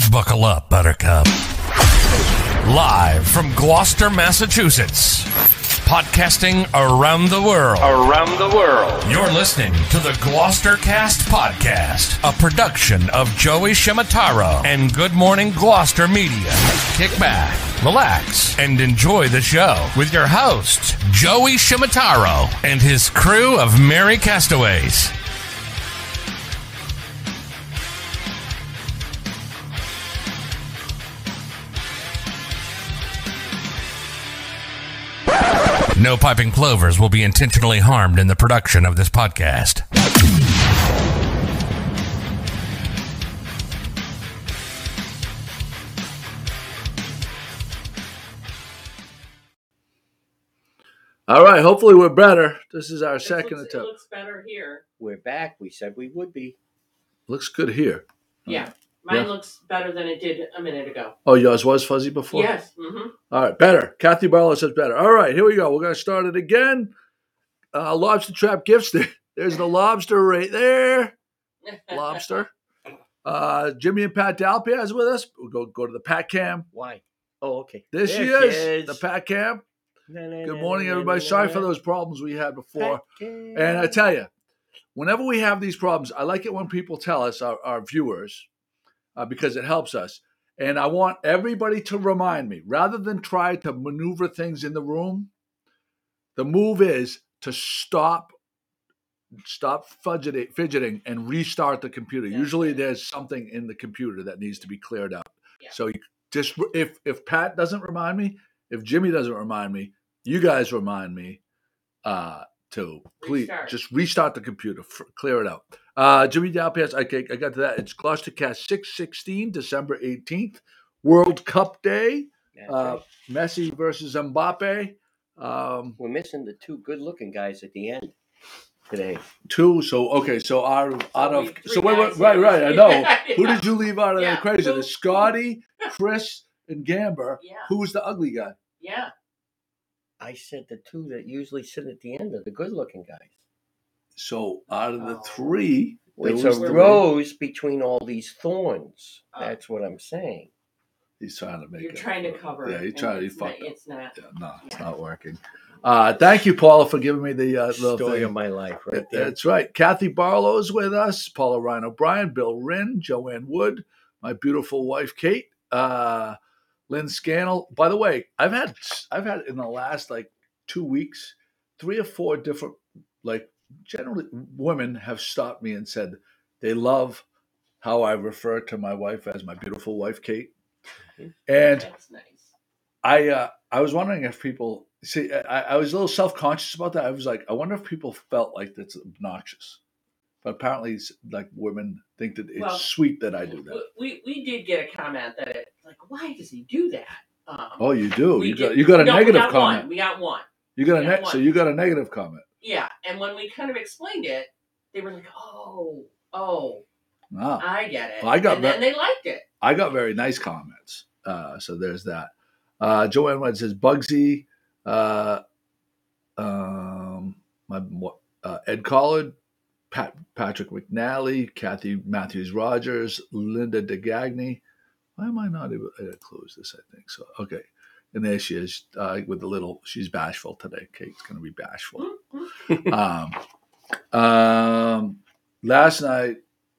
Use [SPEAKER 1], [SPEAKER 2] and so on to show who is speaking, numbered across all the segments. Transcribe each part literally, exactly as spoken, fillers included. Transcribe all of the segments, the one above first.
[SPEAKER 1] Buckle up, Buttercup. Live from Gloucester, Massachusetts. Podcasting around the world.
[SPEAKER 2] Around the world.
[SPEAKER 1] You're listening to the Gloucester Cast Podcast, a production of Joey Shimataro and Good Morning Gloucester Media. Kick back, relax, and enjoy the show with your host, Joey Shimataro, and his crew of merry castaways. No piping plovers will be intentionally harmed in the production of this podcast.
[SPEAKER 3] All right, hopefully we're better. This is our it second
[SPEAKER 4] looks,
[SPEAKER 3] attempt.
[SPEAKER 4] It looks better here.
[SPEAKER 5] We're back. We said we would be.
[SPEAKER 3] Looks good here.
[SPEAKER 4] Yeah. Mine
[SPEAKER 3] Yeah.
[SPEAKER 4] looks better than it did a minute ago.
[SPEAKER 3] Oh, yours was fuzzy before?
[SPEAKER 4] Yes. Mm-hmm.
[SPEAKER 3] All right, better. Kathy Barlow says better. All right, here we go. We're going to start it again. Uh, lobster Trap Gifts. There. There's the lobster right there. Lobster. Uh, Jimmy and Pat Dalpiaz is with us. We'll go, go to the Pat Cam.
[SPEAKER 5] Why? Oh, okay.
[SPEAKER 3] There,
[SPEAKER 5] There
[SPEAKER 3] she
[SPEAKER 5] she
[SPEAKER 3] is,
[SPEAKER 5] is.
[SPEAKER 3] the Pat Cam.
[SPEAKER 5] Na, na,
[SPEAKER 3] Good
[SPEAKER 5] na,
[SPEAKER 3] morning,
[SPEAKER 5] na,
[SPEAKER 3] everybody.
[SPEAKER 5] na,
[SPEAKER 3] Sorry
[SPEAKER 5] na,
[SPEAKER 3] for
[SPEAKER 5] na.
[SPEAKER 3] those problems we had before.
[SPEAKER 5] Pat
[SPEAKER 3] And I tell you, whenever we have these problems, I like it when people tell us, our, our viewers, uh, because it helps us. And I want everybody to remind me, rather than try to maneuver things in the room, the move is to stop stop fidgeting, fidgeting and restart the computer.
[SPEAKER 4] Yeah.
[SPEAKER 3] Usually there's something in the computer that needs to be cleared out.
[SPEAKER 4] Yeah.
[SPEAKER 3] So you just if if Pat doesn't remind me, if Jimmy doesn't remind me, you guys remind me uh, to please
[SPEAKER 4] Restart.
[SPEAKER 3] just restart the computer, f- clear it out. Uh, Jimmy Dalpiaz, I, I got to that. It's Gloucester Cast six sixteen, December eighteenth, World Cup Day.
[SPEAKER 5] That's
[SPEAKER 3] Uh,
[SPEAKER 5] right.
[SPEAKER 3] Messi versus Mbappe. Um,
[SPEAKER 5] We're missing the two good-looking guys at the end today.
[SPEAKER 3] two. So okay. So out of out
[SPEAKER 4] we-
[SPEAKER 3] of
[SPEAKER 4] three
[SPEAKER 3] so wait, wait,
[SPEAKER 4] guys
[SPEAKER 3] right,
[SPEAKER 4] here.
[SPEAKER 3] right. I know.
[SPEAKER 4] Yeah.
[SPEAKER 3] Who did you leave out of
[SPEAKER 4] Yeah,
[SPEAKER 3] the crazy?
[SPEAKER 4] who-
[SPEAKER 3] The Scotty, Chris, and Gamber.
[SPEAKER 4] Yeah.
[SPEAKER 3] Who was the ugly guy?
[SPEAKER 4] Yeah.
[SPEAKER 5] I said the two that usually sit at the end are the good-looking guys.
[SPEAKER 3] So out of the
[SPEAKER 4] Oh.
[SPEAKER 3] three, there
[SPEAKER 5] It's
[SPEAKER 3] was
[SPEAKER 5] a
[SPEAKER 3] three.
[SPEAKER 5] rose between all these thorns.
[SPEAKER 4] Oh.
[SPEAKER 5] That's what I'm saying.
[SPEAKER 3] He's trying to make
[SPEAKER 4] You're
[SPEAKER 3] it.
[SPEAKER 4] trying to cover
[SPEAKER 3] Yeah,
[SPEAKER 4] it.
[SPEAKER 3] he
[SPEAKER 4] and
[SPEAKER 3] tried. He
[SPEAKER 4] it's
[SPEAKER 3] fucked
[SPEAKER 4] not,
[SPEAKER 3] up.
[SPEAKER 4] It's not.
[SPEAKER 3] Yeah, no, it's
[SPEAKER 4] Yeah.
[SPEAKER 3] not working. Uh, thank you, Paula, for giving me the uh, little
[SPEAKER 5] Story
[SPEAKER 3] thing.
[SPEAKER 5] of my life, right there.
[SPEAKER 3] That's right. Kathy Barlow is with us. Paula Ryan O'Brien, Bill Wren, Joanne Wood, my beautiful wife Kate, uh, Lynn Scannell. By the way, I've had I've had in the last like two weeks, three or four different like generally women have stopped me and said they love how I refer to my wife as my beautiful wife Kate,
[SPEAKER 5] Mhm.
[SPEAKER 3] and
[SPEAKER 4] That's nice.
[SPEAKER 3] I uh, I was wondering if people see. I, I was a little self conscious about that. I was like, I wonder if people felt like that's obnoxious. But apparently, it's like women think that it's
[SPEAKER 4] Well,
[SPEAKER 3] sweet that I do that.
[SPEAKER 4] We we did get a comment that it like why does he do that? Um,
[SPEAKER 3] Oh, you do.
[SPEAKER 4] we
[SPEAKER 3] You got
[SPEAKER 4] did-
[SPEAKER 3] you got a
[SPEAKER 4] no,
[SPEAKER 3] negative
[SPEAKER 4] we got
[SPEAKER 3] comment.
[SPEAKER 4] One. We got one.
[SPEAKER 3] You got a
[SPEAKER 4] we
[SPEAKER 3] ne-
[SPEAKER 4] got
[SPEAKER 3] so
[SPEAKER 4] one.
[SPEAKER 3] you got a negative comment.
[SPEAKER 4] Yeah, and when we kind of explained it, they were like, "Oh, oh,
[SPEAKER 3] Wow.
[SPEAKER 4] I get it."
[SPEAKER 3] Well, I got
[SPEAKER 4] and
[SPEAKER 3] that-
[SPEAKER 4] then they liked it.
[SPEAKER 3] I got very nice comments. Uh, so there's that. Uh, Joanne White says Bugsy, uh, um, my uh, Ed Collard, Pat, Patrick McNally, Kathy Matthews Rogers, Linda DeGagny. Why am I not able to close this? I think so. Okay. And there she is uh, with the little, she's bashful today. Kate's going to be bashful. um, um, last night,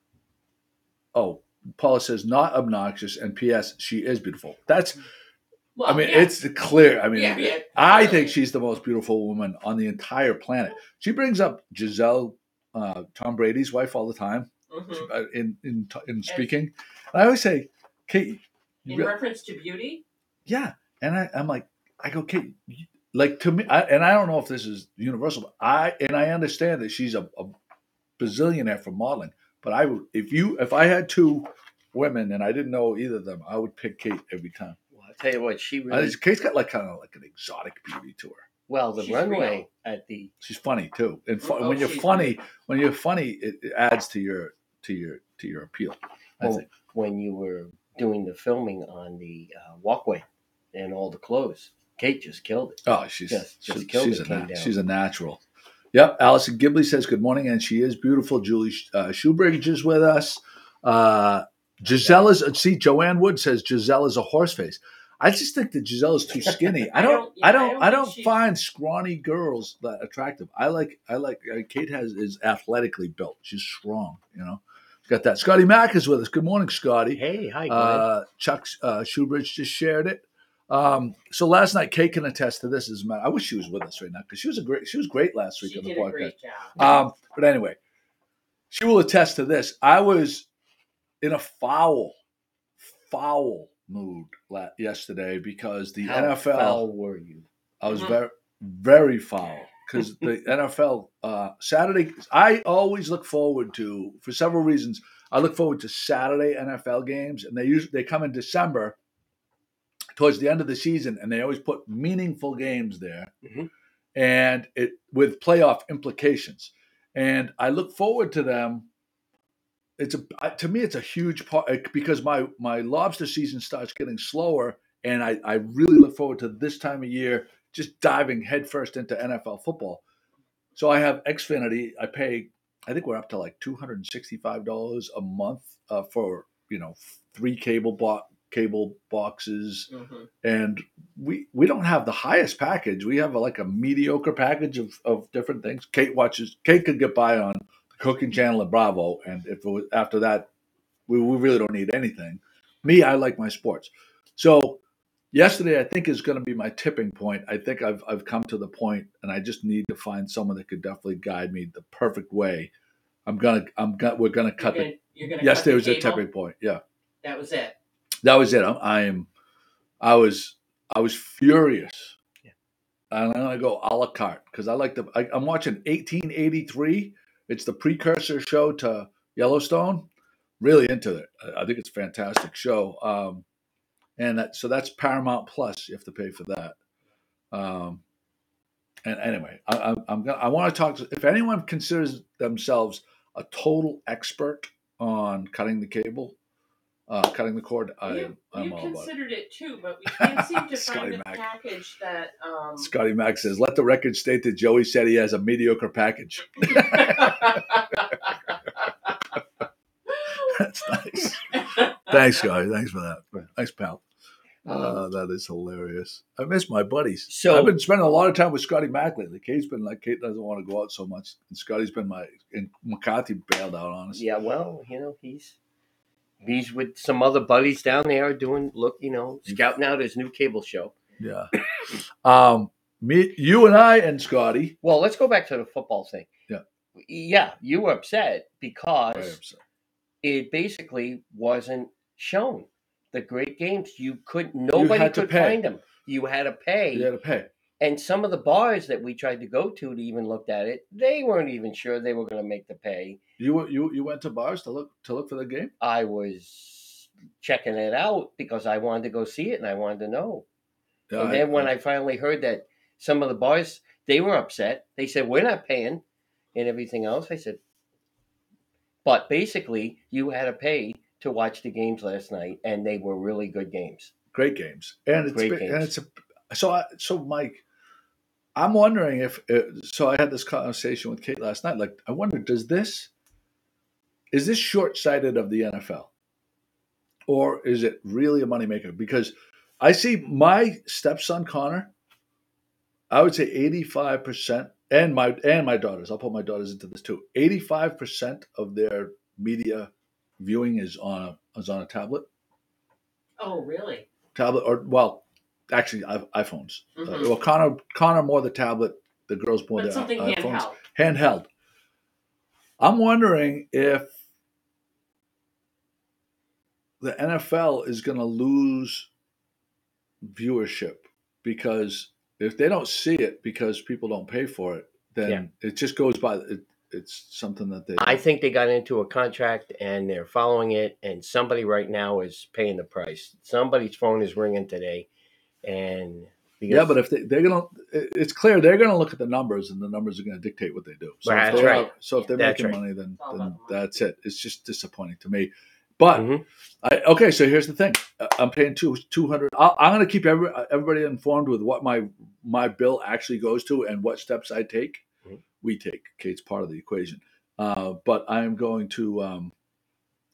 [SPEAKER 3] oh, Paula says not obnoxious, and P S she is beautiful. That's,
[SPEAKER 4] Well,
[SPEAKER 3] I mean,
[SPEAKER 4] yeah.
[SPEAKER 3] it's clear. I mean,
[SPEAKER 4] Yeah, yeah.
[SPEAKER 3] I think she's the most beautiful woman on the entire planet. She brings up Giselle, uh, Tom Brady's wife, all the time
[SPEAKER 4] Mhm.
[SPEAKER 3] uh, in in in speaking. And I always say, Kate,
[SPEAKER 4] in
[SPEAKER 3] re-
[SPEAKER 4] reference to beauty.
[SPEAKER 3] yeah, and I, I'm like, I go, Kate, you- like to me, I, and I don't know if this is universal, but I and I understand that she's a, a bazillionaire for modeling. But I would, if you, if I had two women and I didn't know either of them, I would pick Kate every time.
[SPEAKER 5] Well, I'll tell you what, she
[SPEAKER 3] I
[SPEAKER 5] really...
[SPEAKER 3] just- Kate's got like kind of like an exotic beauty to her.
[SPEAKER 5] Well, the
[SPEAKER 4] She's
[SPEAKER 5] runway
[SPEAKER 4] real.
[SPEAKER 5] at the...
[SPEAKER 3] She's funny too, and fu-
[SPEAKER 4] Oh,
[SPEAKER 3] when you're
[SPEAKER 4] she's
[SPEAKER 3] funny, when you're funny, it, it adds to your to your to your appeal. I
[SPEAKER 5] Well,
[SPEAKER 3] think.
[SPEAKER 5] when you were doing the filming on the uh, walkway and all the clothes, Kate just killed it.
[SPEAKER 3] Oh, she's
[SPEAKER 5] Just- just
[SPEAKER 3] she's,
[SPEAKER 5] killed
[SPEAKER 3] she's
[SPEAKER 5] it,
[SPEAKER 3] a
[SPEAKER 5] came
[SPEAKER 3] na-
[SPEAKER 5] down.
[SPEAKER 3] she's a natural. Yep. Allison Gibley says good morning, and she is beautiful. Julie uh, Shoebridge is with us. Uh, Giselle is, see, Joanne Wood says Giselle is a horse face. I just think that Giselle is too skinny. I
[SPEAKER 4] I
[SPEAKER 3] don't,
[SPEAKER 4] don't- yeah,
[SPEAKER 3] I
[SPEAKER 4] I
[SPEAKER 3] don't,
[SPEAKER 4] don't
[SPEAKER 3] I
[SPEAKER 4] think
[SPEAKER 3] don't
[SPEAKER 4] she's-
[SPEAKER 3] find scrawny girls that attractive. I like, I like, uh, Kate has is athletically built. She's strong, you know. Got that. Scotty Mack is with us. Good morning, Scotty.
[SPEAKER 5] Hey, hi, Glenn.
[SPEAKER 3] Uh, Chuck uh, Shoebridge just shared it. Um, so last night, Kate can attest to this. As a matter, I wish she was with us right now because she was a great, she was great last week
[SPEAKER 4] She
[SPEAKER 3] on the
[SPEAKER 4] did a
[SPEAKER 3] podcast.
[SPEAKER 4] great job.
[SPEAKER 3] Um, but anyway, she will attest to this. I was in a foul, foul mood la- yesterday because the
[SPEAKER 5] How
[SPEAKER 3] N F L.
[SPEAKER 5] foul were you?
[SPEAKER 3] I was
[SPEAKER 4] Mhm.
[SPEAKER 3] very, very foul because the N F L uh, Saturday. I always look forward to, for several reasons. I look forward to Saturday N F L games, and they usually they come in December, towards the end of the season, and they always put meaningful games there,
[SPEAKER 5] Mhm.
[SPEAKER 3] and it with playoff implications. And I look forward to them. It's a to me, it's a huge part because my my lobster season starts getting slower, and I, I really look forward to this time of year, just diving headfirst into N F L football. So I have Xfinity. I pay, I think we're up to like two hundred sixty-five dollars a month uh, for, you know, three cable bo- cable boxes.
[SPEAKER 4] Mhm.
[SPEAKER 3] And we we don't have the highest package. We have a, like a mediocre package of, of different things. Kate watches, Kate could get by on the cooking channel at Bravo. And if it was, after that, we, we really don't need anything. Me, I like my sports. So yesterday, I think, is going to be my tipping point. I think I've I've come to the point, and I just need to find someone that could definitely guide me the perfect way. I'm gonna I'm gonna we're gonna
[SPEAKER 4] You're
[SPEAKER 3] cut
[SPEAKER 4] gonna,
[SPEAKER 3] the.
[SPEAKER 4] you're gonna
[SPEAKER 3] Yesterday
[SPEAKER 4] cut
[SPEAKER 3] was
[SPEAKER 4] the
[SPEAKER 3] a
[SPEAKER 4] cable?
[SPEAKER 3] tipping point. Yeah,
[SPEAKER 4] That was it.
[SPEAKER 3] that was it. I'm, I am. I was I was furious,
[SPEAKER 5] Yeah.
[SPEAKER 3] and I'm gonna go a la carte because I like the. I, I'm watching eighteen eighty-three. It's the precursor show to Yellowstone. Really into it. I, I think it's a fantastic show. Um, and that, so that's Paramount Plus. You have to pay for that. Um, and anyway, I, I, I'm gonna. I want to talk. To, if anyone considers themselves a total expert on cutting the cable, uh, cutting the cord, I
[SPEAKER 4] we
[SPEAKER 3] am. I'm
[SPEAKER 4] we've
[SPEAKER 3] all about it.
[SPEAKER 4] considered it too, but we can't seem to
[SPEAKER 3] Scotty
[SPEAKER 4] find a
[SPEAKER 3] Mac.
[SPEAKER 4] package that. Um,
[SPEAKER 3] Scotty Mack says, "Let the record state that Joey said he has a mediocre package." That's nice. Thanks, Scotty. Thanks for that. Thanks, pal. Uh, that is hilarious. I miss my buddies.
[SPEAKER 5] So-
[SPEAKER 3] I've been spending a lot of time with Scotty Mack lately. Kate's been like, Kate doesn't want to go out so much, and Scotty's been my. And McCarthy bailed out on us.
[SPEAKER 5] Yeah, well, you know, he's he's with some other buddies down there doing look, you know, scouting out his new cable show.
[SPEAKER 3] Yeah. Um, me, you, and I, and Scotty.
[SPEAKER 5] Well, let's go back to the football thing.
[SPEAKER 3] Yeah.
[SPEAKER 5] Yeah, you were upset because
[SPEAKER 3] Very upset.
[SPEAKER 5] it basically wasn't shown. The great games, you could nobody
[SPEAKER 3] had to
[SPEAKER 5] could
[SPEAKER 3] pay.
[SPEAKER 5] find them. You had to pay.
[SPEAKER 3] You had to pay.
[SPEAKER 5] And some of the bars that we tried to go to to even look at it, they weren't even sure they were going to make the pay.
[SPEAKER 3] You were- you you went to bars to look to look for the game.
[SPEAKER 5] I was checking it out because I wanted to go see it and I wanted to know.
[SPEAKER 3] Yeah,
[SPEAKER 5] and then when I finally heard that some of the bars, they were upset. They said, we're not paying and everything else. I said, but basically you had to pay to watch the games last night, and they were really good games.
[SPEAKER 3] great games, and it's
[SPEAKER 5] Great
[SPEAKER 3] been-
[SPEAKER 5] games.
[SPEAKER 3] and it's a, so I, so Mike, I'm wondering if it, so. I had this conversation with Kate last night. Like, I wonder, does this is this short sighted of the N F L, or is it really a moneymaker? Because I see my stepson Connor. I would say eighty-five percent, and my and my daughters. I'll put my daughters into this too. eighty-five percent of their media viewing is on a is on a tablet.
[SPEAKER 4] Oh, really?
[SPEAKER 3] Tablet or well, actually i- iPhones. Uh,
[SPEAKER 4] Mhm.
[SPEAKER 3] well, Connor Connor more the tablet, the girls more
[SPEAKER 4] But
[SPEAKER 3] the
[SPEAKER 4] something
[SPEAKER 3] i- iPhones.
[SPEAKER 4] handheld.
[SPEAKER 3] Handheld. I'm wondering if the N F L is going to lose viewership because if they don't see it because people don't pay for it, then
[SPEAKER 5] Yeah.
[SPEAKER 3] it just goes by. It, it's something that they.
[SPEAKER 5] I think they got into a contract and they're following it, and somebody right now is paying the price. Somebody's phone is ringing today, and because,
[SPEAKER 3] yeah, but if they, they're gonna, it- it's clear they're gonna look at the numbers, and the numbers are gonna dictate what they do. So
[SPEAKER 5] Right,
[SPEAKER 3] if
[SPEAKER 5] that's
[SPEAKER 3] they're,
[SPEAKER 5] right.
[SPEAKER 3] So if they're
[SPEAKER 5] That's
[SPEAKER 3] making
[SPEAKER 5] right.
[SPEAKER 3] money, then,
[SPEAKER 4] It's all
[SPEAKER 3] then
[SPEAKER 4] about the money.
[SPEAKER 3] that's it. It's just disappointing to me. But
[SPEAKER 5] Mhm.
[SPEAKER 3] I, okay, so here's the thing: Uh, I'm paying two two hundred. I'm gonna keep every, everybody informed with what my my bill actually goes to and what steps I take.
[SPEAKER 5] Mhm.
[SPEAKER 3] We take. Kate's part of the equation, uh, but I am going to. Um,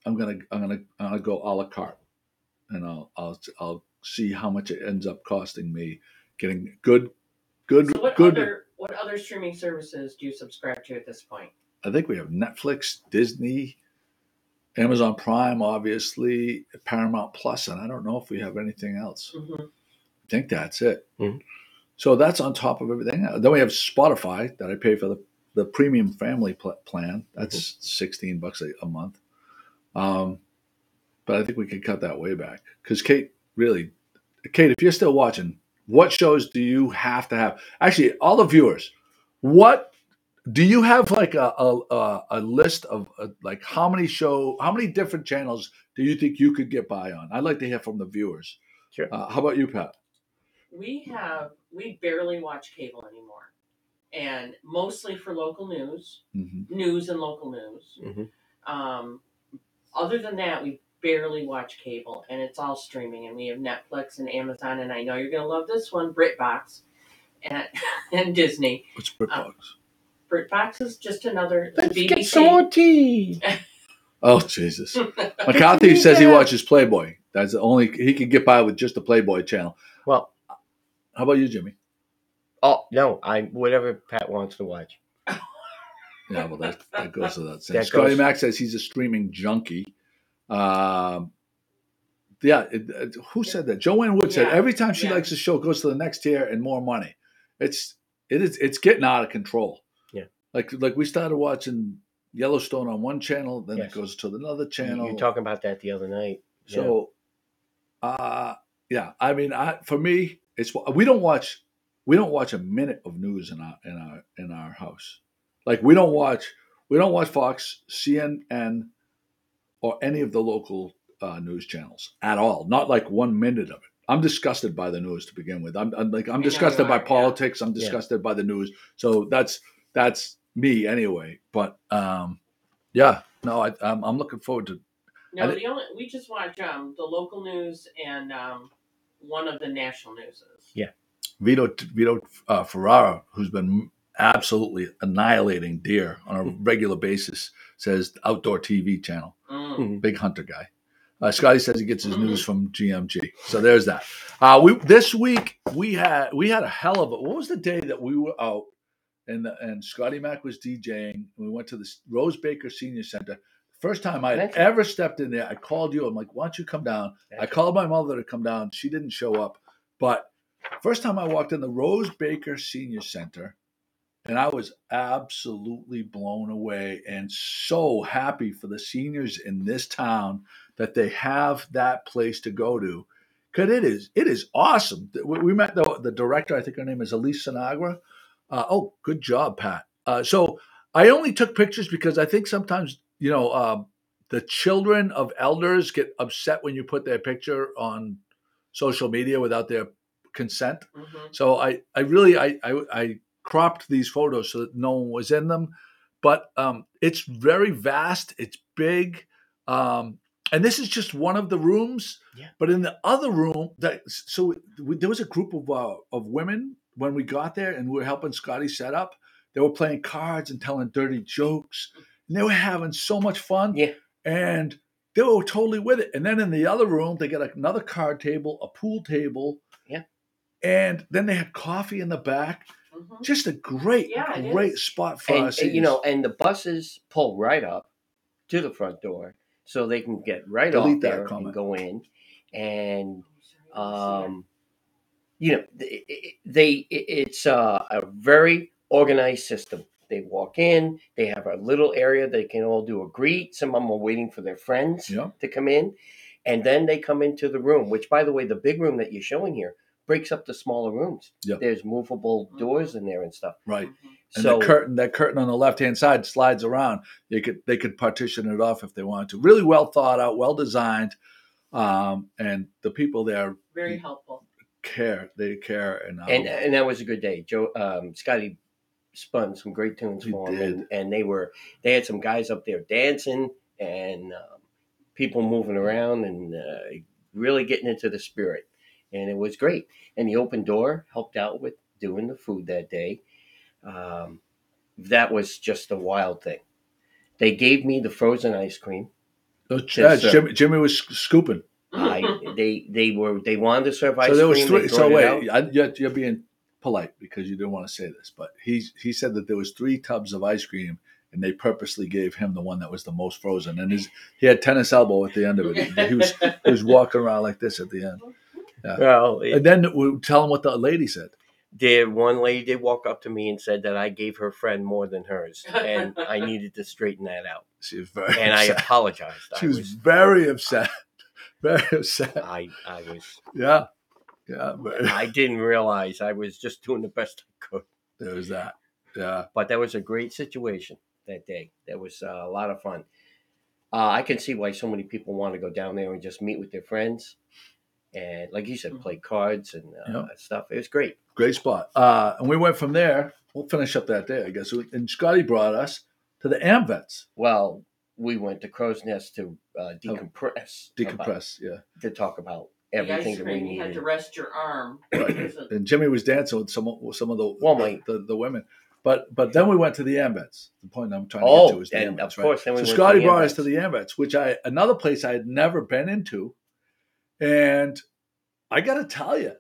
[SPEAKER 3] I'm gonna I'm gonna I'm gonna go a la carte, and I'll I'll I'll see how much it ends up costing me getting good good
[SPEAKER 4] So what
[SPEAKER 3] good.
[SPEAKER 4] other what other streaming services do you subscribe to at this point?
[SPEAKER 3] I think we have Netflix, Disney, Amazon Prime, obviously, Paramount Plus, and I don't know if we have anything else.
[SPEAKER 4] Mm-hmm.
[SPEAKER 3] I think that's it.
[SPEAKER 5] Mhm.
[SPEAKER 3] So that's on top of everything. Then we have Spotify that I pay for the, the premium family pl- plan. That's mm-hmm. sixteen bucks a, a month. Um, but I think we could cut that way back because Kate, really, Kate, if you're still watching, what shows do you have to have? Actually, all the viewers, what do you have like a a, a list of uh, like how many show, how many different channels do you think you could get by on? I'd like to hear from the viewers.
[SPEAKER 5] Sure.
[SPEAKER 3] Uh, how about you, Pat?
[SPEAKER 4] We have we barely watch cable anymore, and mostly for local news,
[SPEAKER 3] Mm-hmm.
[SPEAKER 4] news and local news.
[SPEAKER 5] Mm-hmm.
[SPEAKER 4] Um, other than that, we barely watch cable, and it's all streaming. And we have Netflix and Amazon, and I know you're gonna love this one, BritBox, and and Disney.
[SPEAKER 3] What's BritBox? Um,
[SPEAKER 4] BritBox is just another
[SPEAKER 5] Let's
[SPEAKER 4] B B C.
[SPEAKER 5] Get some more tea.
[SPEAKER 3] Oh Jesus! McCarthy says he watches Playboy. That's the only he can get by with just the Playboy channel.
[SPEAKER 5] Well,
[SPEAKER 3] how about you, Jimmy?
[SPEAKER 5] Oh no, I whatever Pat wants to watch.
[SPEAKER 3] Yeah, well, that, that goes to that.
[SPEAKER 5] That
[SPEAKER 3] Scotty
[SPEAKER 5] goes.
[SPEAKER 3] Mac says he's a streaming junkie. Um, yeah, it, it, who said that? Joanne Wood said
[SPEAKER 4] Yeah,
[SPEAKER 3] every time she
[SPEAKER 4] yeah.
[SPEAKER 3] likes a show, it goes to the next tier and more money. It's it is it's getting out of control.
[SPEAKER 5] Yeah,
[SPEAKER 3] like like we started watching Yellowstone on one channel, then
[SPEAKER 5] yes.
[SPEAKER 3] it goes to another channel.
[SPEAKER 5] You were talking about that the other night.
[SPEAKER 3] So, yeah. uh yeah, I mean, I for me, it's we don't watch we don't watch a minute of news in our in our in our house. Like we don't watch we don't watch Fox, C N N, or any of the local uh, news channels at all. Not like one minute of it. I'm disgusted by the news to begin with. I'm, I'm like I'm
[SPEAKER 4] I know
[SPEAKER 3] disgusted
[SPEAKER 4] you
[SPEAKER 3] by
[SPEAKER 4] are,
[SPEAKER 3] politics.
[SPEAKER 4] yeah.
[SPEAKER 3] I'm disgusted yeah. by the news. So that's that's me anyway. But um, yeah, no, I, I'm I'm looking forward to.
[SPEAKER 4] No,
[SPEAKER 3] I,
[SPEAKER 4] the only we just watch um, the local news and um, one of the national newses.
[SPEAKER 5] Yeah,
[SPEAKER 3] Vito Vito uh, Ferrara, who's been absolutely annihilating deer on a regular basis, says outdoor T V channel.
[SPEAKER 4] Mm-hmm.
[SPEAKER 3] Big hunter guy. Uh, Scotty says he gets his mm-hmm. news from G M G. So there's that. Uh, we this week we had we had a hell of a. What was the day that we were out and the, and Scotty Mac was DJing? We went to the Rose Baker Senior Center. First time I had ever stepped in there, I called you. I'm like, why don't you come down? I called my mother to come down. She didn't show up. But first time I walked in the Rose Baker Senior Center, and I was absolutely blown away and so happy for the seniors in this town that they have that place to go to. Because it is it is awesome. We met the, the director, I think her name is Elise Sinagra. Uh, oh, good job, Pat. Uh, so I only took pictures because I think sometimes, you know, um, the children of elders get upset when you put their picture on social media without their consent.
[SPEAKER 4] Mm-hmm.
[SPEAKER 3] So I, I really, I, I, I cropped these photos so that no one was in them. But um, it's very vast. It's big. Um, and this is just one of the rooms.
[SPEAKER 5] Yeah.
[SPEAKER 3] But in the other room, that so we, there was a group of uh, of women when we got there, and we were helping Scotty set up. They were playing cards and telling dirty jokes. And they were having so much fun.
[SPEAKER 5] Yeah.
[SPEAKER 3] And they were totally with it. And then in the other room, they got another card table, a pool table.
[SPEAKER 5] Yeah.
[SPEAKER 3] And then they had coffee in the back.
[SPEAKER 4] Mm-hmm.
[SPEAKER 3] Just a great,
[SPEAKER 4] yeah,
[SPEAKER 3] great spot for
[SPEAKER 5] and,
[SPEAKER 3] us.
[SPEAKER 5] And, you know, and the buses pull right up to the front door so they can get right
[SPEAKER 3] Delete
[SPEAKER 5] off
[SPEAKER 3] that
[SPEAKER 5] there
[SPEAKER 3] comment.
[SPEAKER 5] and go in. And, um, you know, they it's uh, a very organized system. They walk in, they have a little area they can all do a greet. Some of them are waiting for their friends
[SPEAKER 3] Yeah.
[SPEAKER 5] to come in. And then they come into the room, which, by the way, the big room that you're showing here breaks up the smaller rooms.
[SPEAKER 3] Yeah.
[SPEAKER 5] There's movable doors in there and stuff.
[SPEAKER 3] Right.
[SPEAKER 4] Mm-hmm.
[SPEAKER 3] And
[SPEAKER 5] So
[SPEAKER 3] the curtain, that curtain on the left-hand side slides around. They could they could partition it off if they wanted to. Really well thought out, well designed. Um, and the people there
[SPEAKER 4] very helpful.
[SPEAKER 3] Care. They care. And um,
[SPEAKER 5] and and that was a good day. Joe um, Scotty spun some great tunes
[SPEAKER 3] He
[SPEAKER 5] for them,
[SPEAKER 3] did.
[SPEAKER 5] and, and they were they had some guys up there dancing and um, people moving around and uh, really getting into the spirit, and it was great. And the open door helped out with doing the food that day. Um, that was just a wild thing. They gave me the frozen ice cream.
[SPEAKER 3] Those,
[SPEAKER 5] Yes,
[SPEAKER 3] yeah,
[SPEAKER 5] sir.
[SPEAKER 3] Jimmy, Jimmy was sc- scooping.
[SPEAKER 5] I they they were they wanted to serve ice
[SPEAKER 3] So there was
[SPEAKER 5] cream.
[SPEAKER 3] three.
[SPEAKER 5] They
[SPEAKER 3] So
[SPEAKER 5] brought it
[SPEAKER 3] wait,
[SPEAKER 5] out.
[SPEAKER 3] I, you're, you're being polite because you didn't want to say this, but he he said that there was three tubs of ice cream, and they purposely gave him the one that was the most frozen, and his he had tennis elbow at the end of it. He, he was he was walking around like this at the end. Yeah.
[SPEAKER 5] Well, it,
[SPEAKER 3] And then we tell him what the lady said.
[SPEAKER 5] there one lady did walk up to me and said that I gave her friend more than hers, and I needed to straighten that out.
[SPEAKER 3] She was very
[SPEAKER 5] And I
[SPEAKER 3] upset.
[SPEAKER 5] apologized.
[SPEAKER 3] She
[SPEAKER 5] I
[SPEAKER 3] was,
[SPEAKER 5] was
[SPEAKER 3] very upset. Very upset.
[SPEAKER 5] I I was
[SPEAKER 3] Yeah. Yeah. But
[SPEAKER 5] I didn't realize I was just doing the best I could.
[SPEAKER 3] there was that. Yeah.
[SPEAKER 5] But that was a great situation that day. That was uh, a lot of fun. Uh, I can see why so many people want to go down there and just meet with their friends, and like you said, play cards and uh,
[SPEAKER 3] Yeah.
[SPEAKER 5] stuff. It was great.
[SPEAKER 3] Great spot. Uh, and we went from there. We'll finish up that day, I guess. And Scotty brought us to the AmVets.
[SPEAKER 5] Well, we went to Crow's Nest to uh, decompress, about-
[SPEAKER 3] Decompress, yeah.
[SPEAKER 5] to talk about
[SPEAKER 4] The
[SPEAKER 5] everything
[SPEAKER 4] ice
[SPEAKER 5] that we
[SPEAKER 4] cream, you had
[SPEAKER 5] needed.
[SPEAKER 4] to rest your arm.
[SPEAKER 3] Right. And Jimmy was dancing with some with some of the
[SPEAKER 5] Well, my-
[SPEAKER 3] the, the women. But but then we went to the AmVets. The point I'm trying to
[SPEAKER 5] Oh,
[SPEAKER 3] get to is the
[SPEAKER 5] and
[SPEAKER 3] AmVets,
[SPEAKER 5] of
[SPEAKER 3] right?
[SPEAKER 5] course, then we
[SPEAKER 3] So
[SPEAKER 5] went to
[SPEAKER 3] Scotty
[SPEAKER 5] the
[SPEAKER 3] brought us
[SPEAKER 5] AmVets.
[SPEAKER 3] to the AmVets, which I another place I had never been into, and I got to tell you,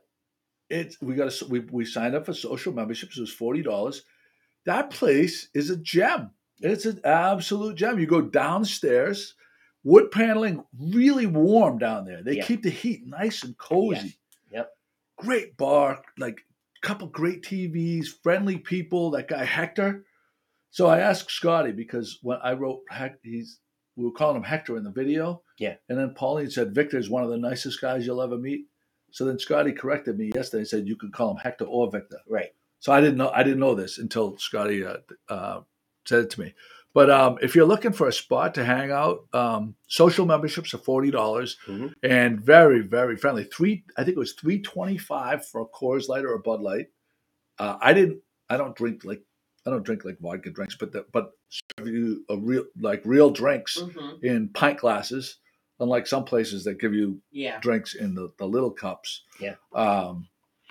[SPEAKER 3] it we got to we we signed up for social memberships. It was forty dollars. That place is a gem. It's an absolute gem. You go downstairs, wood paneling, really warm down there. They
[SPEAKER 5] Yeah.
[SPEAKER 3] keep the heat nice and cozy.
[SPEAKER 5] Yes. Yep.
[SPEAKER 3] Great bar, like couple great T Vs, friendly people. That guy Hector. So I asked Scotty because when I wrote, Hec- he's we were calling him Hector in the video.
[SPEAKER 5] Yeah.
[SPEAKER 3] And then Pauline said Victor is one of the nicest guys you'll ever meet. So then Scotty corrected me yesterday and said you could call him Hector or Victor.
[SPEAKER 5] Right.
[SPEAKER 3] So I didn't know I didn't know this until Scotty uh, uh, said it to me. But um, if you're looking for a spot to hang out, um, social memberships are forty dollars
[SPEAKER 5] Mhm.
[SPEAKER 3] and very very friendly. Three I think it was three twenty five for a Coors Light or a Bud Light. Uh, I didn't. I don't drink like I don't drink like vodka drinks, but the, but serve you a real like real drinks
[SPEAKER 4] Mm-hmm.
[SPEAKER 3] in pint glasses, unlike some places that give you
[SPEAKER 4] Yeah.
[SPEAKER 3] drinks in the, the little cups.
[SPEAKER 5] Yeah.
[SPEAKER 3] Um,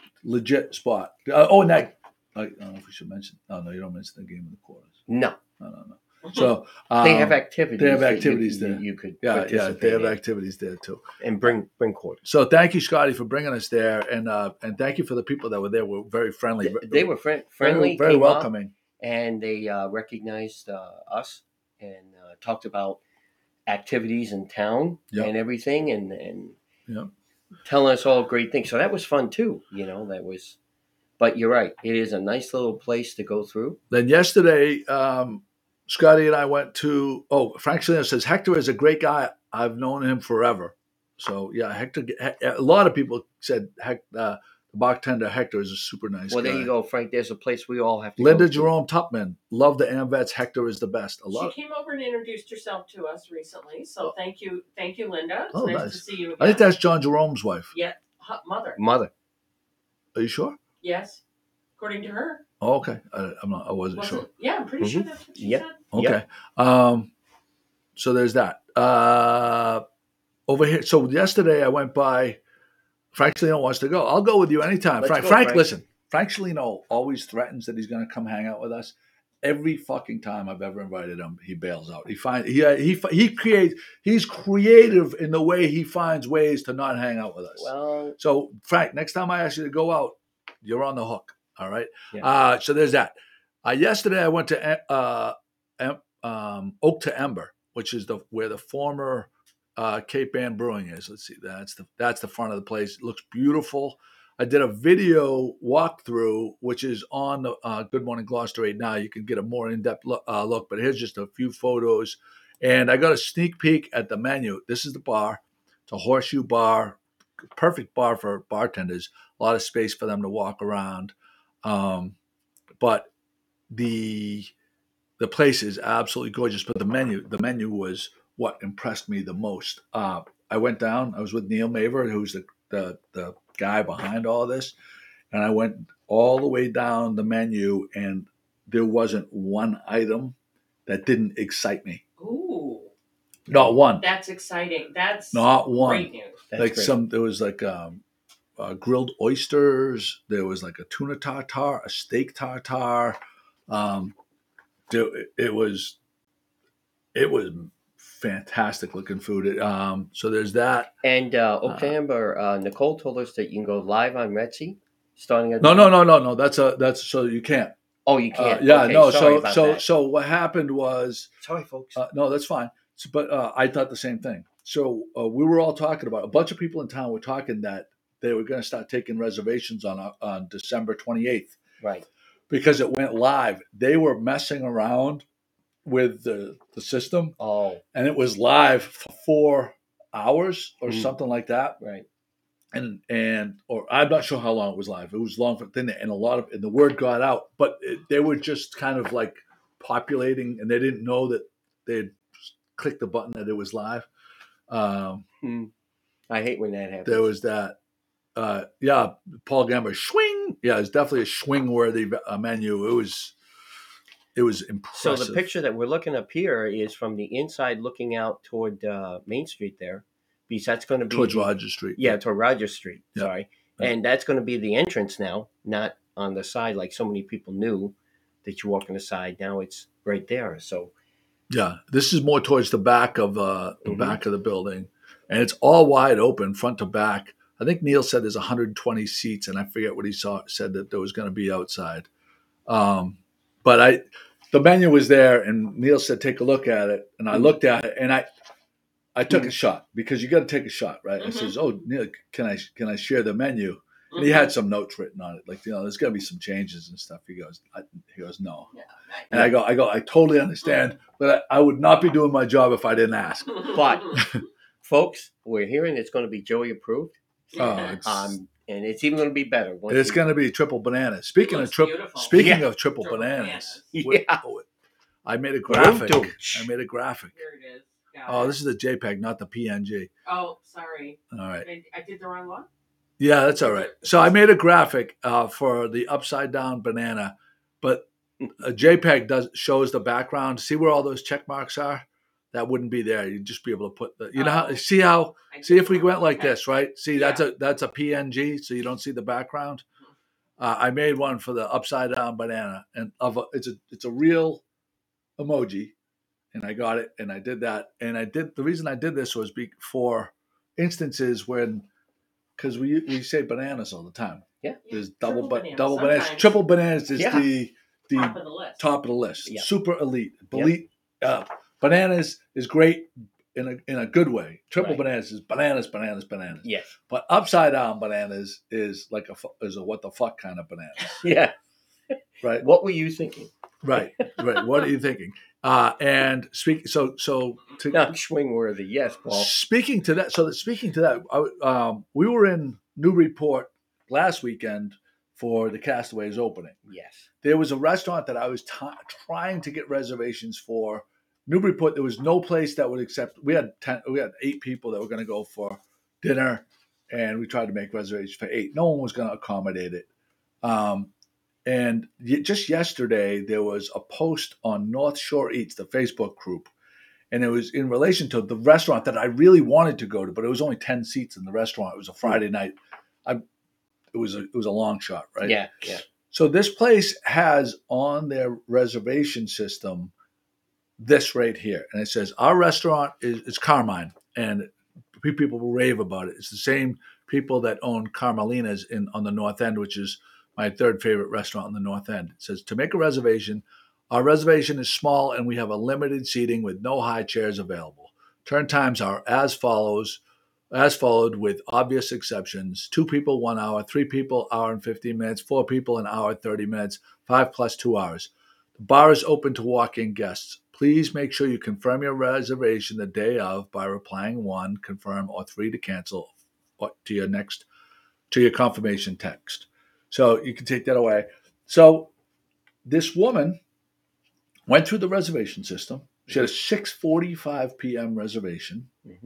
[SPEAKER 3] legit spot. Uh, oh, and that I, I don't know if we should mention. Oh no, you don't mention the game of the quarters.
[SPEAKER 5] No,
[SPEAKER 3] No, no, no. So um,
[SPEAKER 5] they have activities.
[SPEAKER 3] they have
[SPEAKER 5] that you-
[SPEAKER 3] activities
[SPEAKER 5] you,
[SPEAKER 3] there.
[SPEAKER 5] You could
[SPEAKER 3] yeah, yeah,
[SPEAKER 5] participate
[SPEAKER 3] they have
[SPEAKER 5] in
[SPEAKER 3] activities there too.
[SPEAKER 5] and bring bring quarters.
[SPEAKER 3] So thank you, Scotty, for bringing us there, and uh, and thank you for the people that were there. Were very friendly.
[SPEAKER 5] They, they were friend, friendly,
[SPEAKER 3] very, very
[SPEAKER 5] came up,
[SPEAKER 3] welcoming.
[SPEAKER 5] and they uh, recognized uh, us and uh, talked about activities in town
[SPEAKER 3] Yep.
[SPEAKER 5] and everything, and and
[SPEAKER 3] Yep.
[SPEAKER 5] telling us all great things. So that was fun too. You know, that was. But you're right; it is a nice little place to go through.
[SPEAKER 3] Then yesterday, um, Scotty and I went to. Oh, Frank Salino says Hector is a great guy. I've known him forever. So yeah, Hector. A lot of people said Hec, uh, the bartender Hector is a super nice
[SPEAKER 5] Well,
[SPEAKER 3] guy.
[SPEAKER 5] there you go, Frank. There's a place we all have to
[SPEAKER 3] Linda
[SPEAKER 5] go to.
[SPEAKER 3] Jerome Tupman, love the AmVets. Hector is the best. A lot.
[SPEAKER 4] She came over and introduced herself to us recently, so thank you, thank you, Linda. It's
[SPEAKER 3] Oh,
[SPEAKER 4] nice,
[SPEAKER 3] nice.
[SPEAKER 4] to see you again.
[SPEAKER 3] I think that's John Jerome's wife.
[SPEAKER 4] yeah, hu- mother.
[SPEAKER 5] Mother.
[SPEAKER 3] Are you sure?
[SPEAKER 4] Yes, according to her.
[SPEAKER 3] Oh, okay. I, I'm not. I wasn't
[SPEAKER 4] Wasn't,
[SPEAKER 3] sure.
[SPEAKER 4] Yeah, I'm pretty sure that's what she
[SPEAKER 5] Yep.
[SPEAKER 4] said.
[SPEAKER 3] Okay. Um, so there's that. Uh, over here. So yesterday I went by. Frank Salino wants to go. I'll go with you anytime.
[SPEAKER 5] Let's
[SPEAKER 3] Frank,
[SPEAKER 5] go,
[SPEAKER 3] Frank,
[SPEAKER 5] Frank.
[SPEAKER 3] listen. Frank Salino always threatens that he's going to come hang out with us. Every fucking time I've ever invited him, he bails out. He find he uh, he he creates. He's creative in the way he finds ways to not hang out with us.
[SPEAKER 5] Well,
[SPEAKER 3] So, Frank, next time I ask you to go out, you're on the hook. All right.
[SPEAKER 5] Yeah.
[SPEAKER 3] Uh, so there's that. Uh, yesterday, I went to uh, em- um, Oak to Ember, which is the where the former uh, Cape Ann Brewing is. Let's see. That's the that's the front of the place. It looks beautiful. I did a video walkthrough, which is on the uh, Good Morning Gloucester right now. You can get a more in-depth look, uh, look, but here's just a few photos. And I got a sneak peek at the menu. This is the bar. It's a horseshoe bar, perfect bar for bartenders. A lot of space for them to walk around. Um, but the the place is absolutely gorgeous. But the menu, the menu was what impressed me the most. Uh, I went down. I was with Neil Maver, who's the the the guy behind all this, and I went all the way down the menu, and there wasn't one item that didn't excite me.
[SPEAKER 4] Ooh,
[SPEAKER 3] Not one.
[SPEAKER 4] that's exciting. That's
[SPEAKER 3] Not one.
[SPEAKER 4] great news.
[SPEAKER 5] that's
[SPEAKER 3] like
[SPEAKER 5] great.
[SPEAKER 3] some, there was like um, uh, grilled oysters. There was like a tuna tartare, a steak tartare. Um, there, it was, it was fantastic looking food. It, um, so there's that.
[SPEAKER 5] And uh, Ocamber, uh, Nicole told us that you can go live on Etsy starting at
[SPEAKER 3] No, no, no, no, no. That's a that's so you can't.
[SPEAKER 5] Oh, you
[SPEAKER 3] Uh,
[SPEAKER 5] can't.
[SPEAKER 3] yeah,
[SPEAKER 5] Okay,
[SPEAKER 3] no.
[SPEAKER 5] sorry
[SPEAKER 3] So
[SPEAKER 5] about
[SPEAKER 3] so
[SPEAKER 5] that.
[SPEAKER 3] so what happened was.
[SPEAKER 5] Sorry, folks.
[SPEAKER 3] Uh, no, that's fine. So, but uh, I thought the same thing. So uh, we were all talking about, a bunch of people in town were talking that they were going to start taking reservations on uh, on December twenty-eighth
[SPEAKER 5] Right.
[SPEAKER 3] because it went live. They were messing around with the, the system,
[SPEAKER 5] Oh,
[SPEAKER 3] and it was live for four hours or
[SPEAKER 5] Mm.
[SPEAKER 3] something like that.
[SPEAKER 5] right.
[SPEAKER 3] And and or I'm not sure how long it was live. It was long for thin, and a lot of and the word got out, but it, they were just kind of like populating, and they didn't know that they had clicked the button that it was live. Um,
[SPEAKER 5] Hmm. I hate when that happens.
[SPEAKER 3] there was that. Uh, yeah, Paul Gamber, swing. Yeah, it's definitely a swing-worthy uh, menu. It was, it was
[SPEAKER 5] So
[SPEAKER 3] impressive.
[SPEAKER 5] the picture that we're looking up here is from the inside, looking out toward uh, Main Street there, because that's going to be
[SPEAKER 3] towards
[SPEAKER 5] the,
[SPEAKER 3] Rogers Street.
[SPEAKER 5] Yeah, toward Rogers Street.
[SPEAKER 3] Yeah.
[SPEAKER 5] Sorry,
[SPEAKER 3] Yeah.
[SPEAKER 5] and that's going to be the entrance now, not on the side like so many people knew that you walk on the side. Now it's right there. So
[SPEAKER 3] Yeah, this is more towards the back of uh, the
[SPEAKER 5] Mhm.
[SPEAKER 3] back of the building, and it's all wide open, front to back. I think Neil said there's one hundred twenty seats, and I forget what he saw said that there was going to be outside. Um, but I, the menu was there, and Neil said take a look at it, and I
[SPEAKER 5] Mhm.
[SPEAKER 3] looked at it, and I, I took
[SPEAKER 5] Mhm.
[SPEAKER 3] a shot because you got to take a shot, right? I
[SPEAKER 4] Mhm.
[SPEAKER 3] says, "Oh, Neil, can I can I share the menu?" And he had some notes written on it, like you know, there's going to be some changes and stuff. He goes, I, he goes, no.
[SPEAKER 4] Yeah,
[SPEAKER 3] And I go, I go, I totally understand, but I, I would not be doing my job if I didn't ask.
[SPEAKER 5] But folks, we're hearing it's going to be Joey approved,
[SPEAKER 3] Oh, it's,
[SPEAKER 5] um, and it's even going to be better. Once
[SPEAKER 3] it's
[SPEAKER 5] we-
[SPEAKER 3] going to be triple bananas. Speaking of
[SPEAKER 4] looks
[SPEAKER 3] triple,
[SPEAKER 4] beautiful.
[SPEAKER 3] speaking
[SPEAKER 5] Yeah.
[SPEAKER 3] of triple,
[SPEAKER 4] Triple
[SPEAKER 3] bananas,
[SPEAKER 4] bananas.
[SPEAKER 3] what-
[SPEAKER 5] Yeah.
[SPEAKER 3] oh, I made a graphic.
[SPEAKER 5] Boom.
[SPEAKER 3] I made a graphic.
[SPEAKER 4] Here it is. Got
[SPEAKER 3] Oh,
[SPEAKER 4] it.
[SPEAKER 3] this is the JPEG, not the P N G.
[SPEAKER 4] Oh, sorry.
[SPEAKER 3] All right.
[SPEAKER 4] I, I did the wrong one.
[SPEAKER 3] Yeah, that's all right. So I made a graphic uh, for the upside down banana, but a JPEG does shows the background. See where all those check marks are? That wouldn't be there. You'd just be able to put the. You know how?
[SPEAKER 4] Oh.
[SPEAKER 3] See how?
[SPEAKER 4] I
[SPEAKER 3] See
[SPEAKER 4] did
[SPEAKER 3] if we
[SPEAKER 4] the wrong
[SPEAKER 3] went like
[SPEAKER 4] one.
[SPEAKER 3] this, right? See, that's
[SPEAKER 4] Yeah.
[SPEAKER 3] a that's a P N G, so you don't see the background. Uh, I made one for the upside down banana, and of a, it's a it's a real emoji, and I got it, and I did that, and I did the reason I did this was be, for instances when, because we we say bananas all the time.
[SPEAKER 5] Yeah.
[SPEAKER 3] There's
[SPEAKER 4] Triple
[SPEAKER 3] double but
[SPEAKER 4] bananas
[SPEAKER 3] double bananas.
[SPEAKER 4] sometimes.
[SPEAKER 3] Triple bananas is
[SPEAKER 5] Yeah.
[SPEAKER 3] the the
[SPEAKER 4] Top of the list.
[SPEAKER 3] top of the list.
[SPEAKER 5] Yeah.
[SPEAKER 3] Super elite.
[SPEAKER 5] Yeah.
[SPEAKER 3] Elite. Uh, bananas is great in a in a good way. Triple
[SPEAKER 5] Right.
[SPEAKER 3] bananas is bananas, bananas, bananas.
[SPEAKER 5] Yes.
[SPEAKER 3] But upside down bananas is like a fu- is a what the fuck kind of banana,
[SPEAKER 5] Yeah.
[SPEAKER 3] right?
[SPEAKER 5] What were you thinking?
[SPEAKER 3] Right, right. What are you thinking? Uh, and speak. So so to,
[SPEAKER 5] Not swing worthy. Yes, Paul.
[SPEAKER 3] speaking to that. So that speaking to that, I, um, we were in Newburyport last weekend for the Castaways opening.
[SPEAKER 5] Yes.
[SPEAKER 3] There was a restaurant that I was t- trying to get reservations for. Newburyport, there was no place that would accept. We had ten, we had eight people that were going to go for dinner, and we tried to make reservations for eight. No one was going to accommodate it. Um, and y- just yesterday, there was a post on North Shore Eats, the Facebook group, and it was in relation to the restaurant that I really wanted to go to, but it was only ten seats in the restaurant. It was a Friday night. I, it was a, it was a long shot, right?
[SPEAKER 5] Yeah. Yeah.
[SPEAKER 3] So this place has on their reservation system this right here, and it says our restaurant is it's Carmine, and pe- people will rave about it. It's the same people that own Carmelina's in on the North End, which is my third favorite restaurant on the North End. It says to make a reservation, our reservation is small and we have a limited seating with no high chairs available. Turn times are as follows. As followed with obvious exceptions: two people, one hour; three people, hour and fifteen minutes; four people, an hour, thirty minutes; five plus two hours. The bar is open to walk-in guests. Please make sure you confirm your reservation the day of by replying one, confirm, or three to cancel to your next to your confirmation text. So you can take that away. So this woman went through the reservation system. She had a six forty-five p.m. reservation.
[SPEAKER 5] Mm-hmm.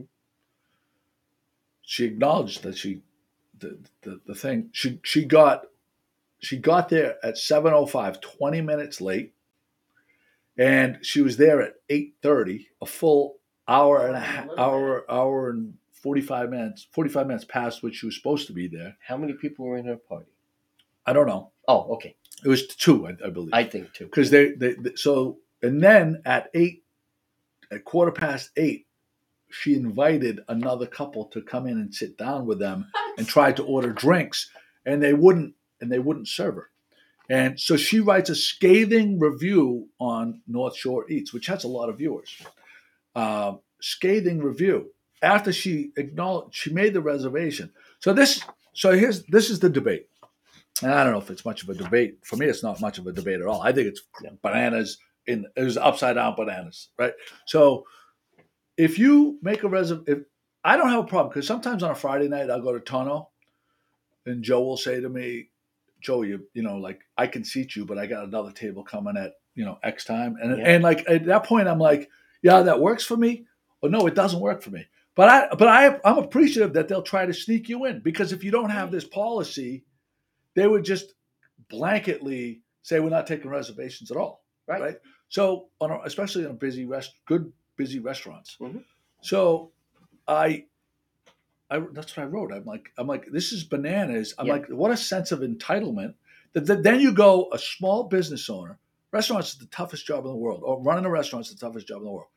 [SPEAKER 3] She acknowledged that she, the, the, the thing, she, she got, she got there at seven oh five, twenty minutes late. And she was there at eight thirty, a full hour and a half, hour, hour and forty-five minutes, forty-five minutes past what she was supposed to be there.
[SPEAKER 5] How many people were in her party?
[SPEAKER 3] I don't know.
[SPEAKER 5] Oh, okay.
[SPEAKER 3] It was two, I, I believe.
[SPEAKER 5] I think too.
[SPEAKER 3] Because they, they, they, so, and then at eight, at quarter past eight, she invited another couple to come in and sit down with them and tried to order drinks, and they wouldn't and they wouldn't serve her. And so she writes a scathing review on North Shore Eats, which has a lot of viewers. Uh, scathing review after she acknowledged she made the reservation. So this, so here's this is the debate, and I don't know if it's much of a debate. For me, it's not much of a debate at all. I think it's bananas in it was upside down bananas, right? So if you make a reservation, I don't have a problem because sometimes on a Friday night I'll go to Tono, and Joe will say to me, Joe, you you know, like I can seat you, but I got another table coming at you know X time, and
[SPEAKER 5] Yeah.
[SPEAKER 3] and like at that point I'm like, yeah, that works for me, or no, it doesn't work for me. But I but I I'm appreciative that they'll try to sneak you in, because if you don't have this policy, they would just blanketly say we're not taking reservations at all,
[SPEAKER 5] Right.
[SPEAKER 3] right? So on a, especially in a busy rest, good busy restaurants.
[SPEAKER 5] Mhm.
[SPEAKER 3] So I. I, that's what I wrote. I'm like, I'm like, this is bananas. I'm
[SPEAKER 5] Yeah.
[SPEAKER 3] like, what a sense of entitlement. That, that then you go, a small business owner, restaurants is the toughest job in the world, or running a restaurant is the toughest job in the world.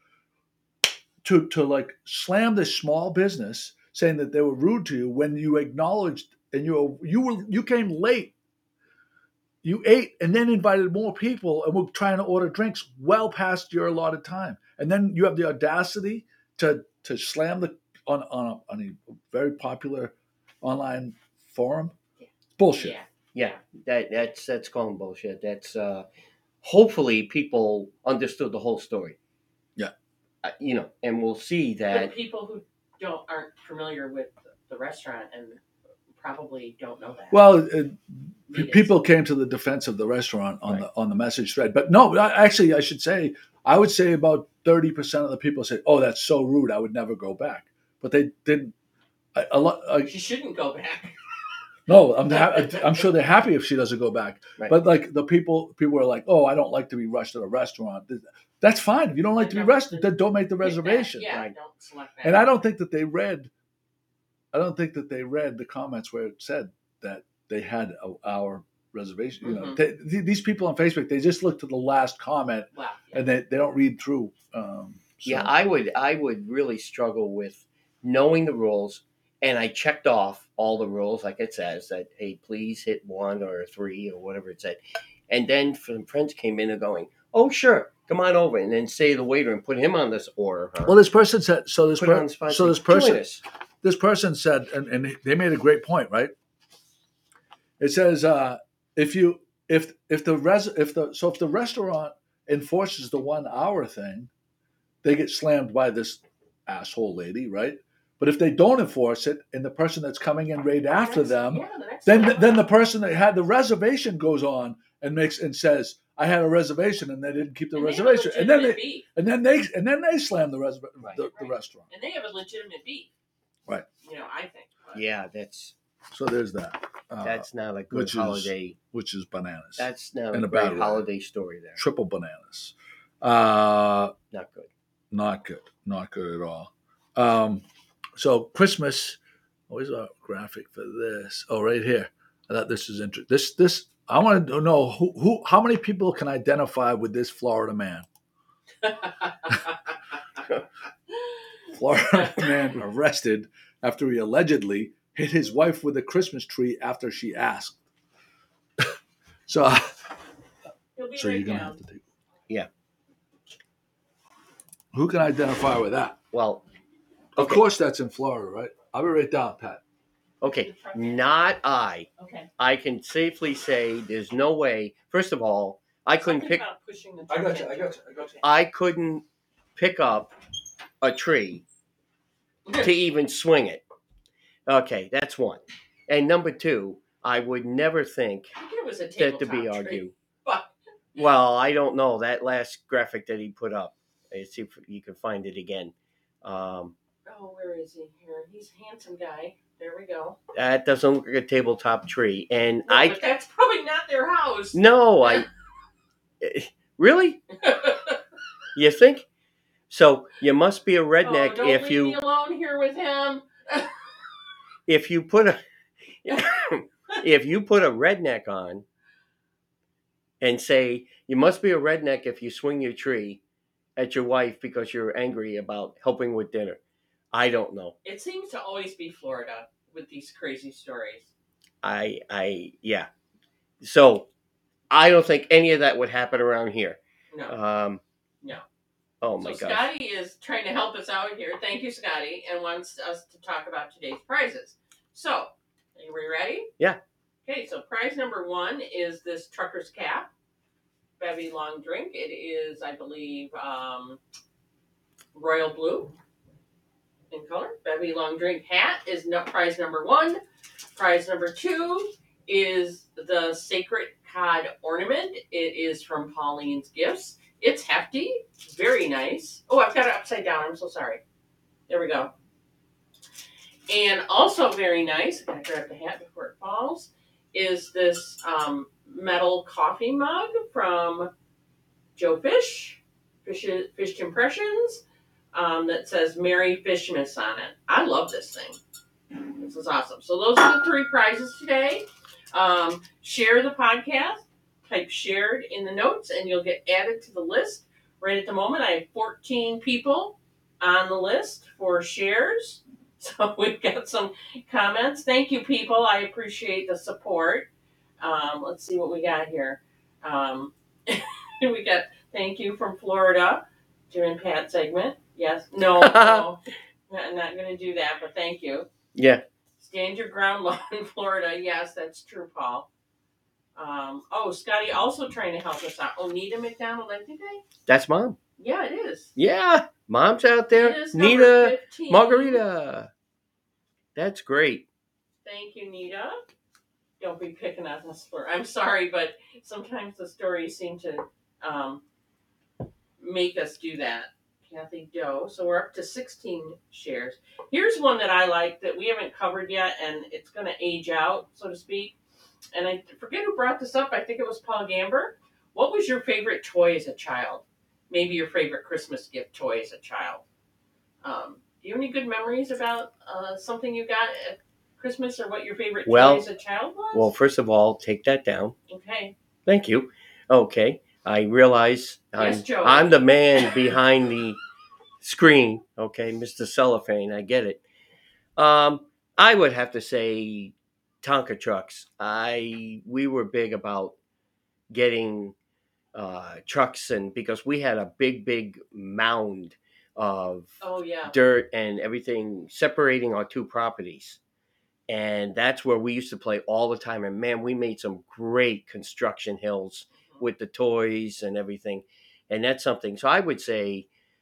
[SPEAKER 3] To to like slam this small business, saying that they were rude to you when you acknowledged and you you were you came late. You ate and then invited more people and were trying to order drinks well past your allotted time, and then you have the audacity to to slam the on on a, on a very popular online forum. Bullshit.
[SPEAKER 4] Yeah.
[SPEAKER 5] Yeah, that that's that's calling bullshit. That's uh, hopefully people understood the whole story.
[SPEAKER 3] Yeah.
[SPEAKER 5] Uh, you know, and we'll see
[SPEAKER 4] But
[SPEAKER 5] that.
[SPEAKER 4] people who don't aren't familiar with the restaurant and probably don't know that.
[SPEAKER 3] Well, uh, p-
[SPEAKER 4] It is.
[SPEAKER 3] people came to the defense of the restaurant on
[SPEAKER 5] Right.
[SPEAKER 3] the on the message thread, but no, I- actually, I should say, I would say about thirty percent of the people say, "Oh, that's so rude. I would never go back." But they didn't. A, a lot. Uh,
[SPEAKER 4] She shouldn't go back.
[SPEAKER 3] no, I'm ha- I'm sure they're happy if she doesn't go back.
[SPEAKER 5] Right.
[SPEAKER 3] But like the people, people are like, "Oh, I don't like to be rushed at a restaurant." That's fine. If you don't like to be
[SPEAKER 4] Then
[SPEAKER 3] rushed,
[SPEAKER 4] don't-
[SPEAKER 3] then don't make the
[SPEAKER 4] Pick that.
[SPEAKER 3] reservation.
[SPEAKER 4] Yeah,
[SPEAKER 5] Right.
[SPEAKER 4] don't select that.
[SPEAKER 3] And I don't think that they read. I don't think that they read the comments where it said that they had a, our reservation. You know,
[SPEAKER 4] Mhm.
[SPEAKER 3] they, th- these people on Facebook, they just look to the last comment
[SPEAKER 4] Wow. Yeah.
[SPEAKER 3] and they, they don't read through. Um, so-
[SPEAKER 5] Yeah, I would I would really struggle with knowing the rules, and I checked off all the rules like it says that hey, please hit one or three or whatever it said, and then some friends came in and going, oh sure, come on over, and then say to the waiter and put him on this order. Huh?
[SPEAKER 3] well, this person said. So this
[SPEAKER 5] put it on
[SPEAKER 3] per,
[SPEAKER 5] the spot.
[SPEAKER 3] so this
[SPEAKER 5] Join
[SPEAKER 3] person
[SPEAKER 5] us.
[SPEAKER 3] this person said, and, and they made a great point, right? It says uh, if you if if the res if the so if the restaurant enforces the one hour thing, they get slammed by this asshole lady, right? But if they don't enforce it, and the person that's coming in right after
[SPEAKER 4] Next-
[SPEAKER 3] them,
[SPEAKER 4] yeah, the next
[SPEAKER 3] then
[SPEAKER 4] one.
[SPEAKER 3] then the person that had the reservation goes on and makes and says, "I had a reservation and they didn't keep the
[SPEAKER 4] And they have a
[SPEAKER 3] reservation," and then
[SPEAKER 4] legitimate
[SPEAKER 3] they
[SPEAKER 4] beef.
[SPEAKER 3] and then they and then they slam the res-
[SPEAKER 5] Right.
[SPEAKER 3] the, the
[SPEAKER 4] Right.
[SPEAKER 3] restaurant.
[SPEAKER 4] And they have a legitimate beef.
[SPEAKER 3] Right.
[SPEAKER 4] You know, I think. But
[SPEAKER 5] Yeah, that's
[SPEAKER 3] So there's that. Uh,
[SPEAKER 5] that's not a good
[SPEAKER 3] which is-
[SPEAKER 5] holiday.
[SPEAKER 3] which is bananas.
[SPEAKER 5] That's not
[SPEAKER 3] in
[SPEAKER 5] a
[SPEAKER 3] a bad
[SPEAKER 5] great
[SPEAKER 3] way.
[SPEAKER 5] holiday story there.
[SPEAKER 3] Triple bananas. Uh,
[SPEAKER 5] Not good.
[SPEAKER 3] not good. Not good at all. Um, so Christmas. Where's our graphic for this? Oh, right here. I thought this is interesting. This this I want to know who who how many people can identify with this Florida man. Florida man arrested after he allegedly hit his wife with a Christmas tree after she asked. so, uh,
[SPEAKER 4] He'll be
[SPEAKER 3] so
[SPEAKER 4] right
[SPEAKER 3] you're gonna
[SPEAKER 4] down.
[SPEAKER 3] have to take.
[SPEAKER 5] Yeah.
[SPEAKER 3] Who can identify with that?
[SPEAKER 5] Well,
[SPEAKER 3] Of
[SPEAKER 5] Okay.
[SPEAKER 3] course, that's in Florida, right? I'll be right down, Pat.
[SPEAKER 5] okay, not I.
[SPEAKER 4] Okay.
[SPEAKER 5] I can safely say there's no way. First of all, I couldn't
[SPEAKER 4] Something
[SPEAKER 5] pick.
[SPEAKER 4] about pushing the
[SPEAKER 3] I got
[SPEAKER 4] truck
[SPEAKER 3] you. I
[SPEAKER 4] in.
[SPEAKER 3] got you. I got you.
[SPEAKER 5] I couldn't pick up a tree to even swing it. Okay, that's one. And number two, I would never think
[SPEAKER 4] I think it was a
[SPEAKER 5] that
[SPEAKER 4] tabletop
[SPEAKER 5] to be
[SPEAKER 4] tree.
[SPEAKER 5] argued.
[SPEAKER 4] But
[SPEAKER 5] Well, I don't know. That last graphic that he put up, let's see if you can find it again. Um,
[SPEAKER 4] oh, where is he here? He's a handsome guy. There we go.
[SPEAKER 5] that doesn't look like a tabletop tree. And
[SPEAKER 4] No,
[SPEAKER 5] I,
[SPEAKER 4] but that's probably not their house.
[SPEAKER 5] no, I, really? You think? So you must be a redneck
[SPEAKER 4] oh, don't
[SPEAKER 5] if
[SPEAKER 4] leave
[SPEAKER 5] you
[SPEAKER 4] me alone here with him.
[SPEAKER 5] if you put a if you put a redneck on and say you must be a redneck if you swing your tree at your wife because you're angry about helping with dinner. I don't know.
[SPEAKER 4] It seems to always be Florida with these crazy stories.
[SPEAKER 5] I, I, yeah. So I don't think any of that would happen around here.
[SPEAKER 4] No.
[SPEAKER 5] Um,
[SPEAKER 4] no.
[SPEAKER 5] Oh my
[SPEAKER 4] so
[SPEAKER 5] gosh.
[SPEAKER 4] Scotty is trying to help us out here. Thank you, Scotty, and wants us to talk about today's prizes. So, are we ready?
[SPEAKER 5] Yeah.
[SPEAKER 4] Okay, so prize number one is this trucker's cap, Bevy long drink. It is, I believe, um, royal blue in color. Bevy long drink hat is no, prize number one. Prize number two is the sacred cod ornament. It is from Pauline's Gifts. It's hefty, very nice. Oh, I've got it upside down. I'm so sorry. There we go. And also very nice, I gotta grab the hat before it falls, is this um, metal coffee mug from Joe Fish, Fish, Fish Impressions, um, that says Merry Fishmas on it. I love this thing. This is awesome. So those are the three prizes today. Um, share the podcast. Type shared in the notes and you'll get added to the list. Right at the moment, I have fourteen people on the list for shares. So we've got some comments. Thank you, people. I appreciate the support. Um, let's see what we got here. Um, we got thank you from Florida. Jim and Pat segment. Yes. No, no. I'm not going to do that, but thank you.
[SPEAKER 5] Yeah.
[SPEAKER 4] Stand your ground law in Florida. Yes, that's true, Paul. Um, oh, Scotty also trying to help us out. Oh, Nita McDonald, I think I...
[SPEAKER 5] That's Mom.
[SPEAKER 4] Yeah, it is.
[SPEAKER 5] Yeah. Mom's out there.
[SPEAKER 4] Nita's
[SPEAKER 5] Nita Margarita. That's great.
[SPEAKER 4] Thank you, Nita. Don't be picking on us for... I'm sorry, but sometimes the stories seem to um, make us do that. Kathy Doe. So we're up to sixteen shares. Here's one that I like that we haven't covered yet, and it's going to age out, so to speak. And I forget who brought this up. I think it was Paul Gamber. What was your favorite toy as a child? Maybe your favorite Christmas gift toy as a child. Um, do you have any good memories about uh, something you got at Christmas or what your favorite
[SPEAKER 5] well,
[SPEAKER 4] toy as a child was?
[SPEAKER 5] Well, first of all, take that down.
[SPEAKER 4] Okay.
[SPEAKER 5] Thank you. Okay. I realize
[SPEAKER 4] yes,
[SPEAKER 5] I'm,
[SPEAKER 4] Joe.
[SPEAKER 5] I'm the man behind the screen. Okay, Mister Cellophane. I get it. Um, I would have to say Tonka trucks. I we were big about getting uh, trucks, and because we had a big, big mound of
[SPEAKER 4] oh, yeah.
[SPEAKER 5] dirt and everything separating our two properties. And that's where we used to play all the time. And man, we made some great construction hills with the toys and everything. And that's something. So I would say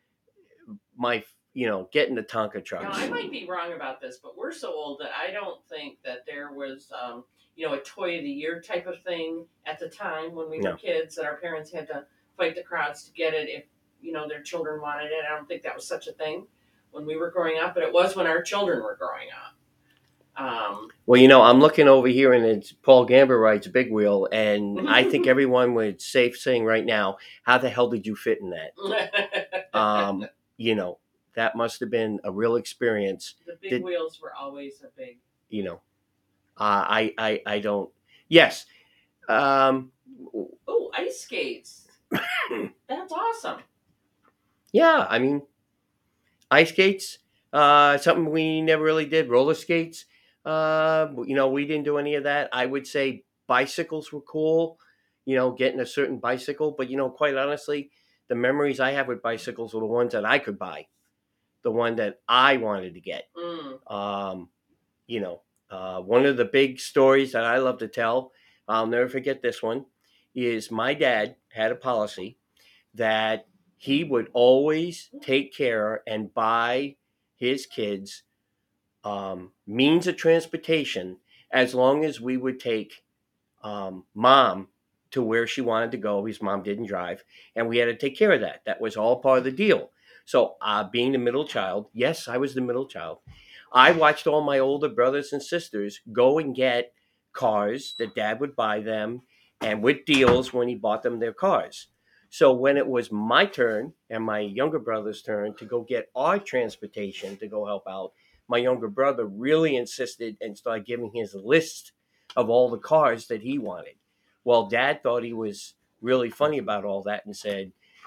[SPEAKER 5] my, you know, getting the Tonka trucks.
[SPEAKER 4] Now, I might be wrong about this, but we're so old that I don't think that there was, um, you know, a toy of the year type of thing at the time when we
[SPEAKER 5] No.
[SPEAKER 4] were kids that our parents had to fight the crowds to get it if, you know, their children wanted it. I don't think that was such a thing when we were growing up, but it was when our children were growing up. Um,
[SPEAKER 5] well, you know, I'm looking over here and it's Paul Gamber writes Big Wheel, and I think everyone would say saying right now, how the hell did you fit in that? um, you know, that must have been a real experience.
[SPEAKER 4] The big
[SPEAKER 5] Did,
[SPEAKER 4] wheels were always a big.
[SPEAKER 5] You know, uh, I, I, I don't. Yes. Um,
[SPEAKER 4] oh, ice skates. That's awesome.
[SPEAKER 5] Yeah, I mean, ice skates. Uh, something we never really did. Roller skates. Uh, you know, we didn't do any of that. I would say bicycles were cool, you know, getting a certain bicycle. But, you know, quite honestly, the memories I have with bicycles were the ones that I could buy, the one that I wanted to get.
[SPEAKER 4] Mm.
[SPEAKER 5] Um, you know, uh, one of the big stories that I love to tell, I'll never forget this one, is my dad had a policy that he would always take care and buy his kids Um, means of transportation as long as we would take um, mom to where she wanted to go. His mom didn't drive, and we had to take care of that. That was all part of the deal. So uh, being the middle child, yes, I was the middle child. I watched all my older brothers and sisters go and get cars that dad would buy them and with deals when he bought them their cars. So when it was my turn and my younger brother's turn to go get our transportation to go help out, my younger brother really insisted and started giving his list of all the cars that he wanted. Well, dad thought he was really funny about all that and said,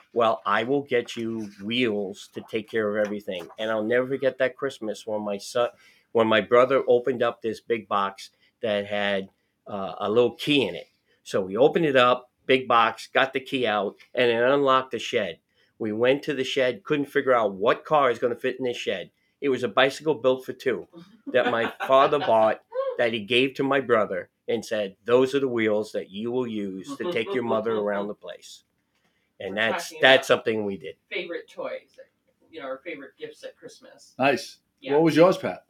[SPEAKER 5] well, I will get you wheels to take care of everything. And I'll never forget that Christmas when my son, when my brother opened up this big box that had uh, a little key in it. So we opened it up, big box, got the key out, and it unlocked the shed. We went to the shed, couldn't figure out what car is going to fit in this shed. It was a bicycle built for two that my father bought, that he gave to my brother and said, those are the wheels that you will use to take your mother around the place. And
[SPEAKER 4] We're
[SPEAKER 5] that's
[SPEAKER 4] talking
[SPEAKER 5] that's
[SPEAKER 4] about
[SPEAKER 5] something we did.
[SPEAKER 4] Favorite toys, you know, or favorite gifts at Christmas.
[SPEAKER 3] Nice.
[SPEAKER 4] Yeah.
[SPEAKER 3] What was yours, Pat?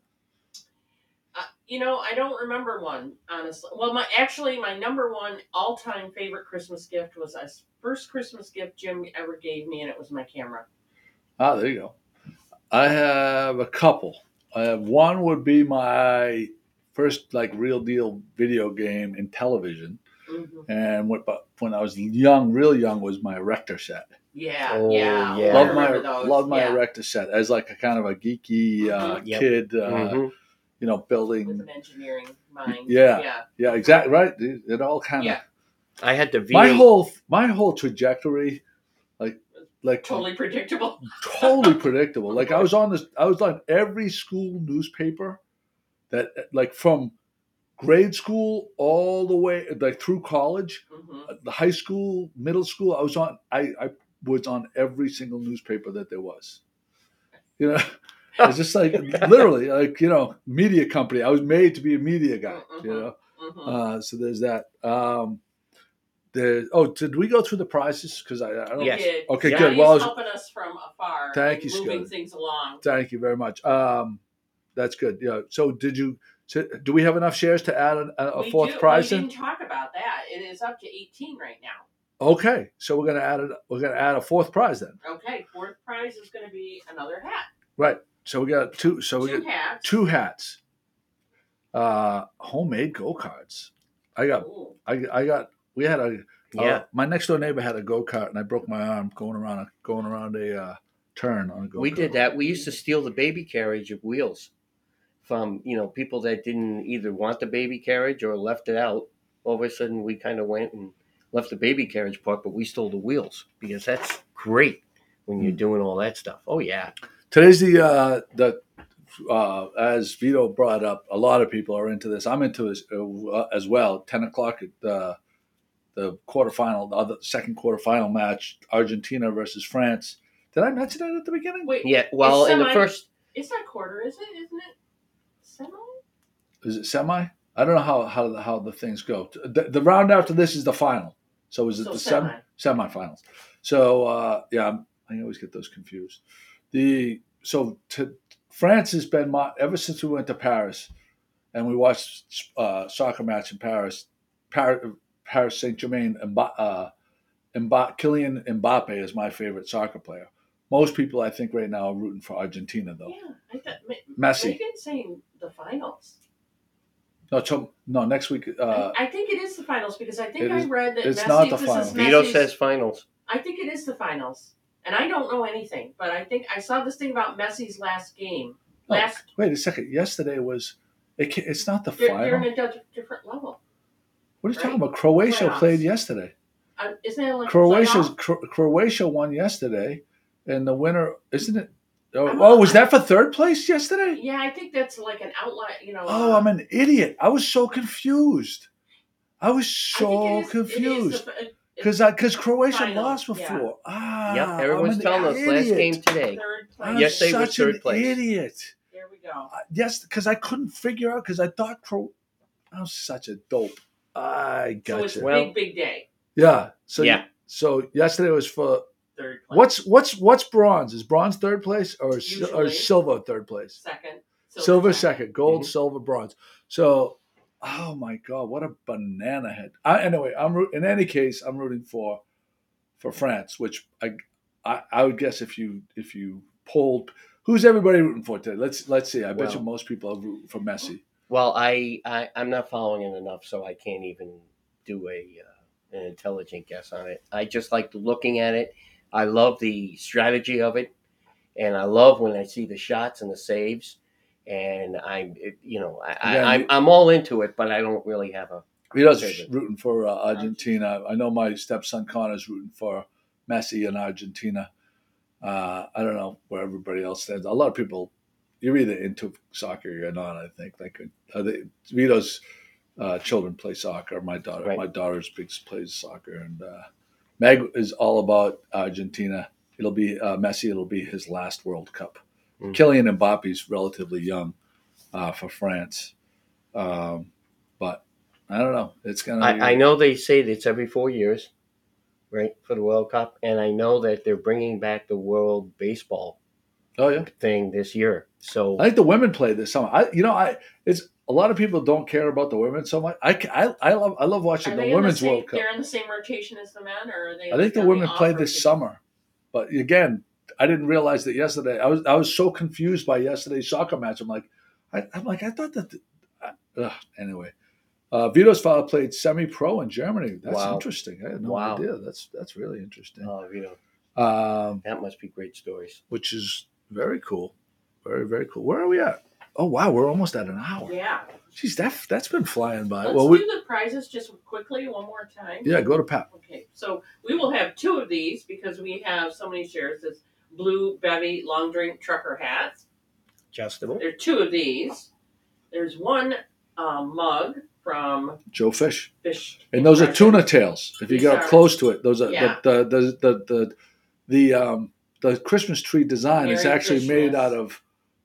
[SPEAKER 4] Uh, you know, I don't remember one, honestly. Well, my actually, my number one all-time favorite Christmas gift was the first Christmas gift Jim ever gave me, and it was my camera.
[SPEAKER 3] Ah, there you go. I have a couple. I have one would be my first like real deal video game in television,
[SPEAKER 4] Mm-hmm.
[SPEAKER 3] and what, but when I was young, real young, was my Erector set.
[SPEAKER 4] Yeah,
[SPEAKER 5] Oh,
[SPEAKER 4] yeah.
[SPEAKER 5] yeah.
[SPEAKER 4] I
[SPEAKER 3] Love my
[SPEAKER 4] remember those.
[SPEAKER 3] love my
[SPEAKER 4] yeah.
[SPEAKER 3] Erector set as like a kind of a geeky uh,
[SPEAKER 4] Mhm.
[SPEAKER 5] Yep.
[SPEAKER 3] kid, uh,
[SPEAKER 5] Mhm.
[SPEAKER 3] you know,
[SPEAKER 4] With
[SPEAKER 3] building.
[SPEAKER 4] an engineering mind.
[SPEAKER 3] Yeah.
[SPEAKER 4] Yeah.
[SPEAKER 3] Yeah, exactly right. It, it all kind of
[SPEAKER 4] Yeah.
[SPEAKER 5] I had the V.
[SPEAKER 3] my whole my whole trajectory, like like
[SPEAKER 4] Totally predictable.
[SPEAKER 3] totally predictable. Like I was on this, I was on every school newspaper that, like from grade school all the way, like through college,
[SPEAKER 4] Mm-hmm.
[SPEAKER 3] the high school, middle school. I was on. I, I was on every single newspaper that there was. You know, it's just like literally, like you know, media company. I was made to be a media guy. You know,
[SPEAKER 4] Mm-hmm.
[SPEAKER 3] uh, so there's that. Um, there. Oh, did we go through the prizes? Because I, I don't.
[SPEAKER 4] We
[SPEAKER 5] Yes.
[SPEAKER 4] did.
[SPEAKER 3] Okay,
[SPEAKER 5] Yeah.
[SPEAKER 3] good.
[SPEAKER 4] He's
[SPEAKER 3] Well, I was-
[SPEAKER 4] helping us from afar.
[SPEAKER 3] Thank
[SPEAKER 4] and
[SPEAKER 3] you,
[SPEAKER 4] moving
[SPEAKER 3] Scott.
[SPEAKER 4] things along.
[SPEAKER 3] Thank you very much. Um, that's good. Yeah. So did you? So do we have enough shares to add a, a
[SPEAKER 4] we
[SPEAKER 3] fourth
[SPEAKER 4] do.
[SPEAKER 3] prize
[SPEAKER 4] We
[SPEAKER 3] in?
[SPEAKER 4] didn't talk about that. It is up to eighteen right now.
[SPEAKER 3] Okay, so we're gonna add it. We're gonna add a fourth prize then.
[SPEAKER 4] Okay, fourth prize is going to be another hat.
[SPEAKER 3] Right. So we got two. So we
[SPEAKER 4] Two
[SPEAKER 3] got
[SPEAKER 4] hats.
[SPEAKER 3] two hats. Uh, homemade go karts. I got.
[SPEAKER 4] Ooh.
[SPEAKER 3] I, I got. We had a.
[SPEAKER 5] Yeah.
[SPEAKER 3] Uh, my next door neighbor had a go kart, and I broke my arm going around a going around a uh, turn on a go.
[SPEAKER 5] We did that. We used to steal the baby carriage of wheels from, you know, people that didn't either want the baby carriage or left it out. All of a sudden, we kind of went and left the baby carriage part, but we stole the wheels because that's great when you're
[SPEAKER 3] Mm.
[SPEAKER 5] doing all that stuff. Oh yeah.
[SPEAKER 3] Today's the uh, the uh, as Vito brought up. A lot of people are into this. I'm into this uh, as well. Ten o'clock at the the quarterfinal, the other second quarterfinal match, Argentina versus France. Did I mention that at the beginning?
[SPEAKER 4] Wait,
[SPEAKER 5] Yeah. Well,
[SPEAKER 4] It's
[SPEAKER 5] in the
[SPEAKER 4] semi-
[SPEAKER 5] first,
[SPEAKER 4] it's not quarter, is it? Isn't it semi?
[SPEAKER 3] Is it semi? I don't know how how the, how the things go. The, the round after this is the final. So is it
[SPEAKER 4] So
[SPEAKER 3] the
[SPEAKER 4] semi.
[SPEAKER 3] sem- semifinals? So uh, yeah, I'm, I always get those confused. The so to, France has been my, ever since we went to Paris, and we watched uh, soccer match in Paris. Paris, Paris Saint Germain. Mba, uh, Mba, Kylian Mbappe is my favorite soccer player. Most people, I think, right now are rooting for Argentina, though.
[SPEAKER 4] Yeah, I thought
[SPEAKER 3] Messi.
[SPEAKER 4] Megan's saying the finals.
[SPEAKER 3] No, so, no, next week. Uh,
[SPEAKER 4] I, I think it is the finals because I think
[SPEAKER 3] it
[SPEAKER 4] I
[SPEAKER 3] is-
[SPEAKER 4] read that
[SPEAKER 3] it's
[SPEAKER 4] Messi.
[SPEAKER 3] not the
[SPEAKER 4] this
[SPEAKER 3] finals.
[SPEAKER 4] Is
[SPEAKER 5] Vito
[SPEAKER 4] Messi's-
[SPEAKER 5] says finals.
[SPEAKER 4] I think it is the finals, and I don't know anything, but I think I saw this thing about Messi's last game.
[SPEAKER 3] Oh,
[SPEAKER 4] Last,
[SPEAKER 3] wait a second. Yesterday was. It, ca- it's not the
[SPEAKER 4] they're,
[SPEAKER 3] final.
[SPEAKER 4] they're in a di- different level.
[SPEAKER 3] What are you
[SPEAKER 4] right?
[SPEAKER 3] talking about? Croatia
[SPEAKER 4] Playoffs.
[SPEAKER 3] played yesterday.
[SPEAKER 4] Uh, isn't it like
[SPEAKER 3] Croatia's
[SPEAKER 4] playoff?
[SPEAKER 3] Cro- Croatia won yesterday, and the winner isn't it? Oh,
[SPEAKER 4] I'm-
[SPEAKER 3] oh, was that for third place yesterday?
[SPEAKER 4] Yeah, I think that's like an outline. You know.
[SPEAKER 3] Oh,
[SPEAKER 4] uh,
[SPEAKER 3] I'm an idiot. I was so confused. I was
[SPEAKER 4] I think
[SPEAKER 3] so
[SPEAKER 4] it is- it is
[SPEAKER 3] confused
[SPEAKER 4] the- it-
[SPEAKER 3] because because Croatia
[SPEAKER 4] Final,
[SPEAKER 3] lost
[SPEAKER 4] yeah.
[SPEAKER 3] before. Ah,
[SPEAKER 5] Yep.
[SPEAKER 3] I'm
[SPEAKER 5] Everyone's
[SPEAKER 3] an
[SPEAKER 5] telling us last
[SPEAKER 3] idiot.
[SPEAKER 5] game today.
[SPEAKER 4] Third place.
[SPEAKER 3] I'm
[SPEAKER 5] Yesterday was
[SPEAKER 3] such
[SPEAKER 5] third
[SPEAKER 3] an
[SPEAKER 5] place.
[SPEAKER 3] idiot.
[SPEAKER 4] There we go.
[SPEAKER 3] Uh, yes, because I couldn't figure out because I thought Cro. I was such a dope. I
[SPEAKER 4] So it's
[SPEAKER 3] gotcha.
[SPEAKER 4] a
[SPEAKER 5] Well-
[SPEAKER 4] big, big day.
[SPEAKER 3] yeah. So
[SPEAKER 5] Yeah.
[SPEAKER 3] So yesterday was for
[SPEAKER 4] Third place.
[SPEAKER 3] what's what's what's bronze? Is bronze third place or is, or
[SPEAKER 4] Usually.
[SPEAKER 3] is silver third place?
[SPEAKER 4] second?
[SPEAKER 3] Silver second, gold,
[SPEAKER 5] Mhm.
[SPEAKER 3] silver, bronze. So, oh my God, what a banana head! I, anyway, I'm root, in any case, I'm rooting for for France, which I, I I would guess if you if you polled who's everybody rooting for today. Let's let's see. I bet you
[SPEAKER 5] Well-
[SPEAKER 3] most people are rooting for Messi.
[SPEAKER 5] Well, I, I I'm not following it enough, so I can't even do a uh, an intelligent guess on it. I just like looking at it. I love the strategy of it, and I love when I see the shots and the saves. And I'm, it, you know, I,
[SPEAKER 3] Again,
[SPEAKER 5] I, I'm I'm all into it, but I don't really have a.
[SPEAKER 3] He does
[SPEAKER 5] Favorite.
[SPEAKER 3] rooting for uh, Argentina. I know my stepson Connor's rooting for Messi in Argentina. Uh, I don't know where everybody else stands. A lot of people, you're either into soccer or you're not. I think like uh, they, Vito's uh, children play soccer. My daughter,
[SPEAKER 5] Right.
[SPEAKER 3] my daughter's big plays soccer, and uh, Meg is all about Argentina. It'll be uh, Messi. It'll be his last World Cup.
[SPEAKER 5] Mm.
[SPEAKER 3] Kylian Mbappe's relatively young uh, for France, um, but I don't know. It's gonna. Be,
[SPEAKER 5] I, I know they say that it's every four years, right, for the World Cup, and I know that they're bringing back the World Baseball
[SPEAKER 3] Oh yeah.
[SPEAKER 5] thing this year. So
[SPEAKER 3] I think the women play this summer. I, you know, I it's a lot of people don't care about the women so much. I, I, I love I love watching
[SPEAKER 4] Are
[SPEAKER 3] the
[SPEAKER 4] they in
[SPEAKER 3] women's
[SPEAKER 4] the same,
[SPEAKER 3] World Cup.
[SPEAKER 4] They're in the same rotation as the men, or are they?
[SPEAKER 3] I think the
[SPEAKER 4] on
[SPEAKER 3] women play
[SPEAKER 4] off
[SPEAKER 3] this
[SPEAKER 4] rotation?
[SPEAKER 3] summer, but again, I didn't realize that yesterday. I was I was so confused by yesterday's soccer match. I'm like, I, I'm like I thought that. The, uh, anyway, uh, Vito's father played semi-pro in Germany. That's
[SPEAKER 5] Wow.
[SPEAKER 3] interesting. I had no
[SPEAKER 5] Wow.
[SPEAKER 3] idea. That's that's really interesting.
[SPEAKER 5] oh, you know,
[SPEAKER 3] Um,
[SPEAKER 5] that must be great stories.
[SPEAKER 3] which is very cool, very very cool. Where are we at? Oh wow, we're almost at an hour.
[SPEAKER 4] Yeah.
[SPEAKER 3] Jeez, that that's been flying by.
[SPEAKER 4] Let's
[SPEAKER 3] well,
[SPEAKER 4] do
[SPEAKER 3] we,
[SPEAKER 4] the prizes just quickly one more time.
[SPEAKER 3] yeah, go to Pat.
[SPEAKER 4] Okay, so we will have two of these because we have so many shares. This blue Bevy long drink trucker hats.
[SPEAKER 5] Adjustable.
[SPEAKER 4] There are two of these. There's one um, mug from
[SPEAKER 3] Joe Fish.
[SPEAKER 4] Fish.
[SPEAKER 3] And those are
[SPEAKER 4] Impressions.
[SPEAKER 3] tuna tails. If you
[SPEAKER 4] These
[SPEAKER 3] get up
[SPEAKER 4] are-
[SPEAKER 3] close to it, those are
[SPEAKER 4] Yeah.
[SPEAKER 3] the, the the the the the um the Christmas tree design is
[SPEAKER 4] Merry
[SPEAKER 3] actually
[SPEAKER 4] Christmas.
[SPEAKER 3] made out of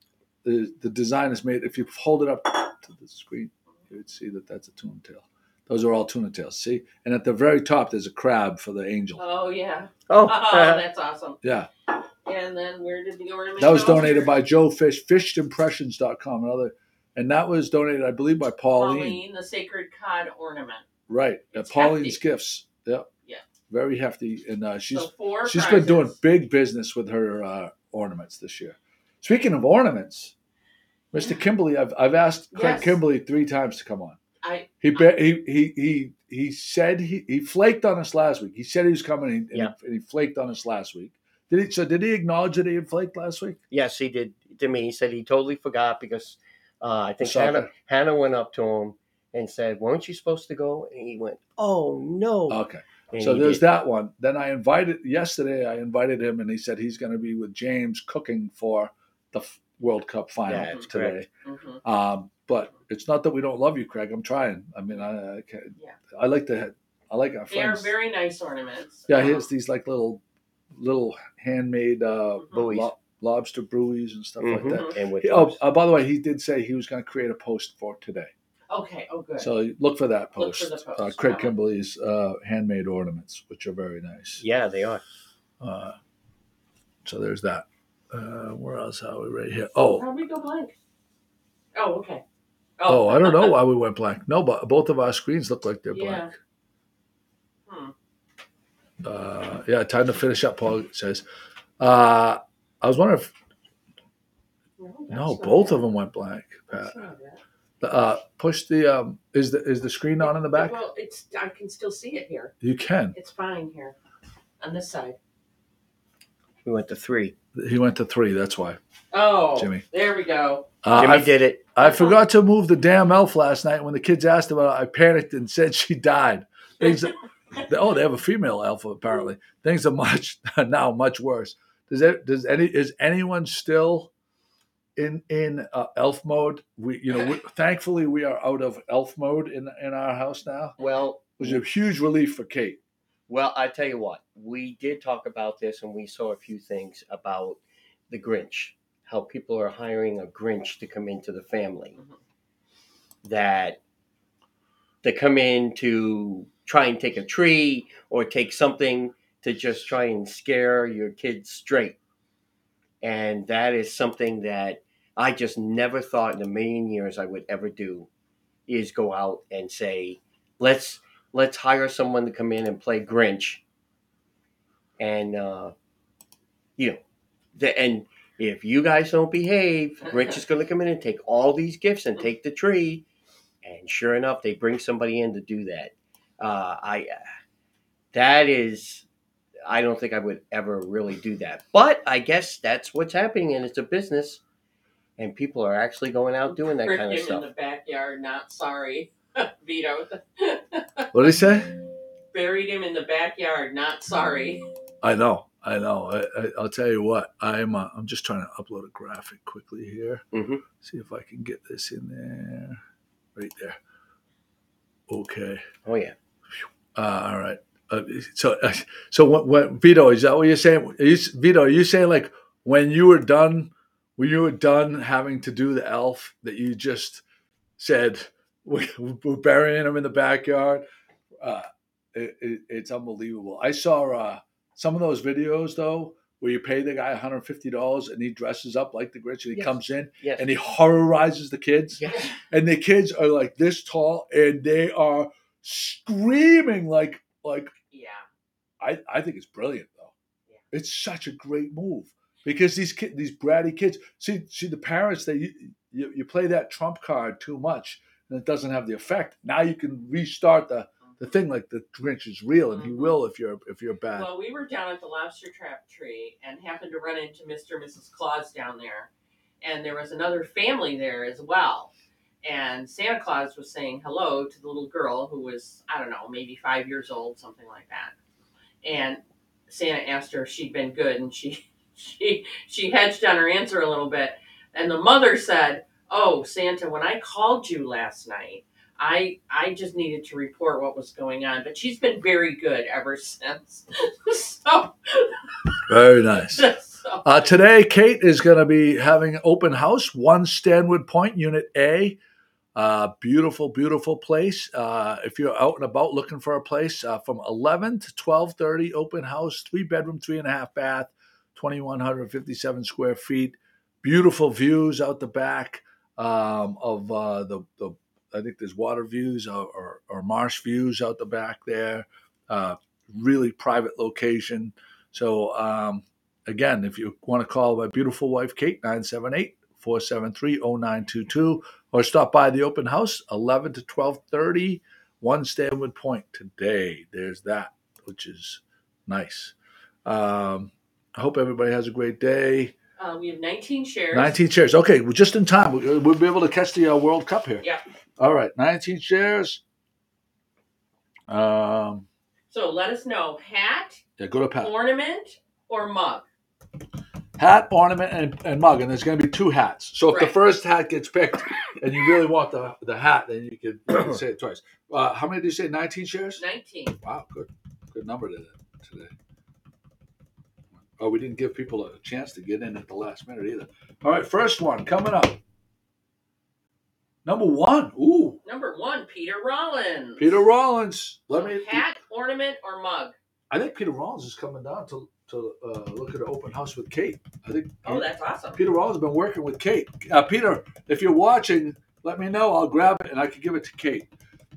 [SPEAKER 3] the the design is made. If you hold it up to the screen, you would see that that's a tuna tail. Those are all tuna tails. See, and at the very top, there's a crab for the angel.
[SPEAKER 4] Oh yeah.
[SPEAKER 5] Oh,
[SPEAKER 4] Oh, that's awesome.
[SPEAKER 3] Yeah,
[SPEAKER 4] And then where did the ornament
[SPEAKER 3] that was
[SPEAKER 4] go?
[SPEAKER 3] donated by Joe Fish, fished impressions dot com. Another, and that was donated, I believe, by Pauline.
[SPEAKER 4] Pauline, the sacred cod ornament.
[SPEAKER 3] Right, at
[SPEAKER 4] It's
[SPEAKER 3] Pauline's
[SPEAKER 4] hefty.
[SPEAKER 3] Gifts. Yeah,
[SPEAKER 4] Yeah.
[SPEAKER 3] very hefty, and uh, she's
[SPEAKER 4] so four
[SPEAKER 3] she's
[SPEAKER 4] prizes.
[SPEAKER 3] been doing big business with her uh, ornaments this year. Speaking of ornaments, Mister Kimberly, I've I've asked Craig
[SPEAKER 4] Yes.
[SPEAKER 3] Kimberly three times to come on.
[SPEAKER 4] I
[SPEAKER 3] He be, he he he he said he, he flaked on us last week. He said he was coming, and,
[SPEAKER 5] Yeah.
[SPEAKER 3] and he flaked on us last week. Did he? So did he acknowledge that he had flaked last week?
[SPEAKER 5] yes, he did to me. He said he totally forgot because uh, I think
[SPEAKER 3] Soccer.
[SPEAKER 5] Hannah, Hannah went up to him and said, "Weren't you supposed to go?" And he went, "Oh no."
[SPEAKER 3] Okay.
[SPEAKER 5] And
[SPEAKER 3] So
[SPEAKER 5] he
[SPEAKER 3] there's
[SPEAKER 5] did.
[SPEAKER 3] that one. Then I invited yesterday. I invited him, and he said he's going to be with James cooking for the f- World Cup final
[SPEAKER 5] Yeah, that's
[SPEAKER 3] today.
[SPEAKER 5] correct.
[SPEAKER 4] mhm.
[SPEAKER 3] Um, but it's not that we don't love you, Craig. I'm trying. I mean, I I, can't,
[SPEAKER 4] Yeah.
[SPEAKER 3] I like to. I like our
[SPEAKER 4] They are
[SPEAKER 3] friends.
[SPEAKER 4] very nice ornaments.
[SPEAKER 3] yeah,
[SPEAKER 4] Um,
[SPEAKER 3] he has these like little, little handmade uh,
[SPEAKER 4] mhm.
[SPEAKER 5] Buoys.
[SPEAKER 3] lo- lobster buoys and stuff like
[SPEAKER 5] Mhm.
[SPEAKER 3] that.
[SPEAKER 5] And with
[SPEAKER 3] He- oh,
[SPEAKER 5] those.
[SPEAKER 3] uh, by the way, he did say he was going to create a post for today.
[SPEAKER 4] Okay. Oh, good.
[SPEAKER 3] So look for that
[SPEAKER 4] Look for
[SPEAKER 3] post.
[SPEAKER 4] the post,
[SPEAKER 3] Uh, Craig
[SPEAKER 4] that one.
[SPEAKER 3] Kimberly's uh, handmade ornaments, which are very nice.
[SPEAKER 5] Yeah, they are.
[SPEAKER 3] Uh, so there's that. Uh, where else are we right here? Oh,
[SPEAKER 4] How we go blank? Oh, okay.
[SPEAKER 3] oh, I don't know why we went blank. No, but both of our screens look like they're
[SPEAKER 4] Yeah.
[SPEAKER 3] blank.
[SPEAKER 4] Hmm.
[SPEAKER 3] Uh, yeah, time to finish up. Paul says. Uh, I was wondering if
[SPEAKER 4] No,
[SPEAKER 3] no,
[SPEAKER 4] that's not
[SPEAKER 3] both
[SPEAKER 4] it.
[SPEAKER 3] of them went blank. Pat.
[SPEAKER 4] That's not it.
[SPEAKER 3] Uh, push the um, is the is the screen on in the back?
[SPEAKER 4] Well, it's I can still see it here.
[SPEAKER 3] You can.
[SPEAKER 4] It's fine here, on this side.
[SPEAKER 5] We went to three.
[SPEAKER 3] He went to three. That's why.
[SPEAKER 4] Oh,
[SPEAKER 3] Jimmy.
[SPEAKER 4] There we go.
[SPEAKER 3] Uh,
[SPEAKER 5] Jimmy
[SPEAKER 3] I,
[SPEAKER 5] did it.
[SPEAKER 3] I forgot to move the damn elf last night. When the kids asked about it, I panicked and said she died. Things. Oh, they have a female elf apparently. Things are much now much worse. Does it, does any is anyone still in in uh, elf mode? We you know we, thankfully we are out of elf mode in in our house now,
[SPEAKER 5] Well,
[SPEAKER 3] which is a huge relief for Kate.
[SPEAKER 5] well, I tell you what. We did talk about this, and we saw a few things about the Grinch. How people are hiring a Grinch to come into the family. That they come in to try and take a tree or take something to just try and scare your kids straight. And that is something that I just never thought in a million years I would ever do, is go out and say, let's let's hire someone to come in and play Grinch. And, uh, you know, the, and if you guys don't behave, Grinch is going to come in and take all these gifts and take the tree. And sure enough, they bring somebody in to do that. Uh, I that is, I don't think I would ever really do that. But I guess that's what's happening, and it's a business, and people are actually going out doing that
[SPEAKER 4] Rick
[SPEAKER 5] kind of
[SPEAKER 4] him
[SPEAKER 5] stuff.
[SPEAKER 4] in the backyard. Not sorry, Vito.
[SPEAKER 3] What did he say?
[SPEAKER 4] Buried him in the backyard. Not sorry.
[SPEAKER 3] I know, I know. I, I, I'll tell you what. I'm uh, I'm just trying to upload a graphic quickly here.
[SPEAKER 5] Mm-hmm.
[SPEAKER 3] See if I can get this in there. Right there. Okay.
[SPEAKER 5] Oh yeah.
[SPEAKER 3] Uh, all right. Uh, so, uh, so what, what? Vito, is that what you're saying? Are you, Vito, are you saying like when you were done, when you were done having to do the elf, that you just said we're burying him in the backyard? Uh, it, it, it's unbelievable. I saw uh, some of those videos though, where you pay the guy one hundred fifty dollars and he dresses up like the Grinch and he
[SPEAKER 5] Yes.
[SPEAKER 3] comes in
[SPEAKER 5] Yes.
[SPEAKER 3] and he horrorizes the kids.
[SPEAKER 5] Yes.
[SPEAKER 3] And the kids are like this tall and they are screaming like like
[SPEAKER 4] Yeah.
[SPEAKER 3] I, I think it's brilliant though.
[SPEAKER 4] Yeah.
[SPEAKER 3] It's such a great move because these kid, these bratty kids see see the parents that you, you you play that trump card too much and it doesn't have the effect. Now you can restart the, the thing like the Grinch is real and he
[SPEAKER 4] Mhm.
[SPEAKER 3] will if you're if you're bad.
[SPEAKER 4] Well, we were down at the lobster trap tree and happened to run into Mister and Missus Claus down there. And there was another family there as well. And Santa Claus was saying hello to the little girl who was, I don't know, maybe five years old, something like that. And Santa asked her if she'd been good, and she she she hedged on her answer a little bit. And the mother said, "Oh, Santa, when I called you last night, I I just needed to report what was going on, but she's been very good ever since." so,
[SPEAKER 3] Very nice.
[SPEAKER 4] so
[SPEAKER 3] Uh, today, Kate is going to be having an open house, one Stanwood Point, Unit A. Uh, beautiful, beautiful place. Uh, if you're out and about looking for a place, uh, from eleven to twelve thirty, open house, three bedroom, three and a half bath, twenty-one fifty-seven square feet. Beautiful views out the back um, of uh, the, the, I think there's water views or, or, or marsh views out the back there. Uh, really private location. So, um, again, if you want to call my beautiful wife, Kate, nine seven eight, four seven three, zero nine two two, or stop by the open house, eleven to twelve thirty, one Stanwood Point today. There's that, which is nice. Um, I hope everybody has a great day.
[SPEAKER 4] uh, we have nineteen shares.
[SPEAKER 3] nineteen shares. Okay, we're just in time. We'll, we'll be able to catch the uh, World Cup here.
[SPEAKER 4] Yeah.
[SPEAKER 3] All right, nineteen shares. Um,
[SPEAKER 4] So let us know, hat,
[SPEAKER 3] yeah, go to Pat.
[SPEAKER 4] ornament, or mug.
[SPEAKER 3] Hat, ornament, and, and mug, and there's going to be two hats. So if the
[SPEAKER 4] Right.
[SPEAKER 3] first hat gets picked, and you really want the the hat, then you can, you can say it twice. Uh, how many did you say? nineteen shares?
[SPEAKER 4] nineteen.
[SPEAKER 3] Wow, good, good number today. today. Oh, we didn't give people a chance to get in at the last minute either. All right, first one coming up. Number one. Ooh,
[SPEAKER 4] Number one, Peter Rollins.
[SPEAKER 3] Peter Rollins. Let
[SPEAKER 4] So
[SPEAKER 3] me.
[SPEAKER 4] hat, ornament, or mug.
[SPEAKER 3] I think Peter Rollins is coming down to to uh, look at an open house with Kate. I think.
[SPEAKER 4] Oh, that's awesome.
[SPEAKER 3] Peter Rollins has been working with Kate. Uh, Peter, if you're watching, let me know. I'll grab it and I can give it to Kate.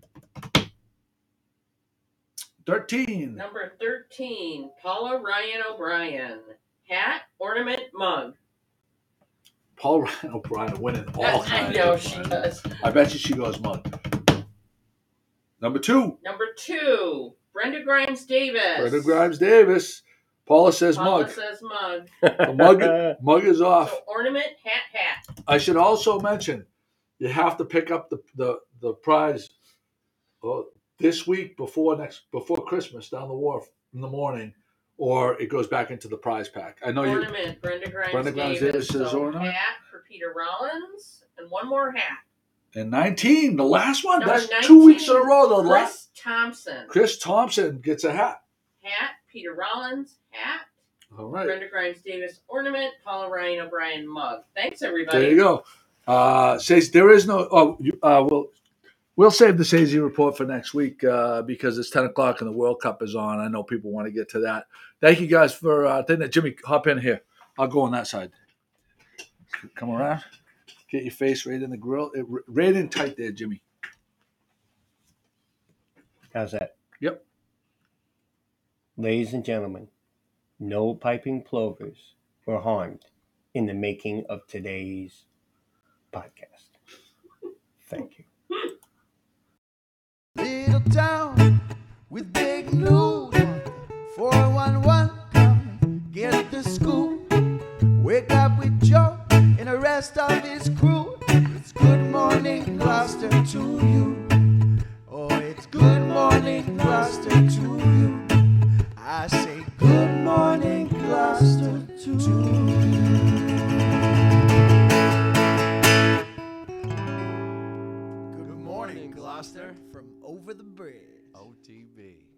[SPEAKER 3] thirteen.
[SPEAKER 4] Number thirteen, Paula Ryan O'Brien. Hat, ornament, mug.
[SPEAKER 3] Paul Ryan O'Brien winning all
[SPEAKER 4] Yes,
[SPEAKER 3] kinds
[SPEAKER 4] I know
[SPEAKER 3] of
[SPEAKER 4] she
[SPEAKER 3] money.
[SPEAKER 4] does.
[SPEAKER 3] I bet you she goes mug. Number two,
[SPEAKER 4] Number two, Brenda Grimes Davis.
[SPEAKER 3] Brenda Grimes Davis. Paula says
[SPEAKER 4] Paula
[SPEAKER 3] mug.
[SPEAKER 4] says mug.
[SPEAKER 3] The mug, mug is off.
[SPEAKER 4] So ornament, hat, hat.
[SPEAKER 3] I should also mention, you have to pick up the the, the prize uh, this week before next before Christmas down the wharf in the morning, or it goes back into the prize pack. I know you.
[SPEAKER 4] Ornament, Brenda Grimes
[SPEAKER 3] Brenda Grimes
[SPEAKER 4] Davis.
[SPEAKER 3] Davis says
[SPEAKER 4] so
[SPEAKER 3] ornament.
[SPEAKER 4] hat for Peter Rollins, and one more hat.
[SPEAKER 3] And nineteen, the last one.
[SPEAKER 4] Number
[SPEAKER 3] That's two weeks in a
[SPEAKER 4] nineteen,
[SPEAKER 3] row. The last.
[SPEAKER 4] Chris Thompson.
[SPEAKER 3] Chris Thompson gets a hat.
[SPEAKER 4] Hat, Peter Rollins, hat.
[SPEAKER 3] All right.
[SPEAKER 4] Brenda Grimes Davis, ornament, Paula Ryan O'Brien, mug. Thanks, everybody.
[SPEAKER 3] There you go. Uh, says there is no. Oh, you, uh, we'll we'll save the Sazy report for next week uh, because it's ten o'clock and the World Cup is on. I know people want to get to that. Thank you guys for. Uh, that. Jimmy, hop in here. I'll go on that side. Come around. Get your face right in the grill. It, right in tight there, Jimmy.
[SPEAKER 5] How's that?
[SPEAKER 3] Yep.
[SPEAKER 5] Ladies and gentlemen, no piping plovers were harmed in the making of today's podcast. Thank you.
[SPEAKER 2] Little town with big news. four one one, come get the scoop. Wake up with Joe and the rest of his crew. It's good morning, Gloucester, to you. Oh, it's good morning, Gloucester, to you. I say good morning. in Gloucester from over the bridge.
[SPEAKER 6] O T B.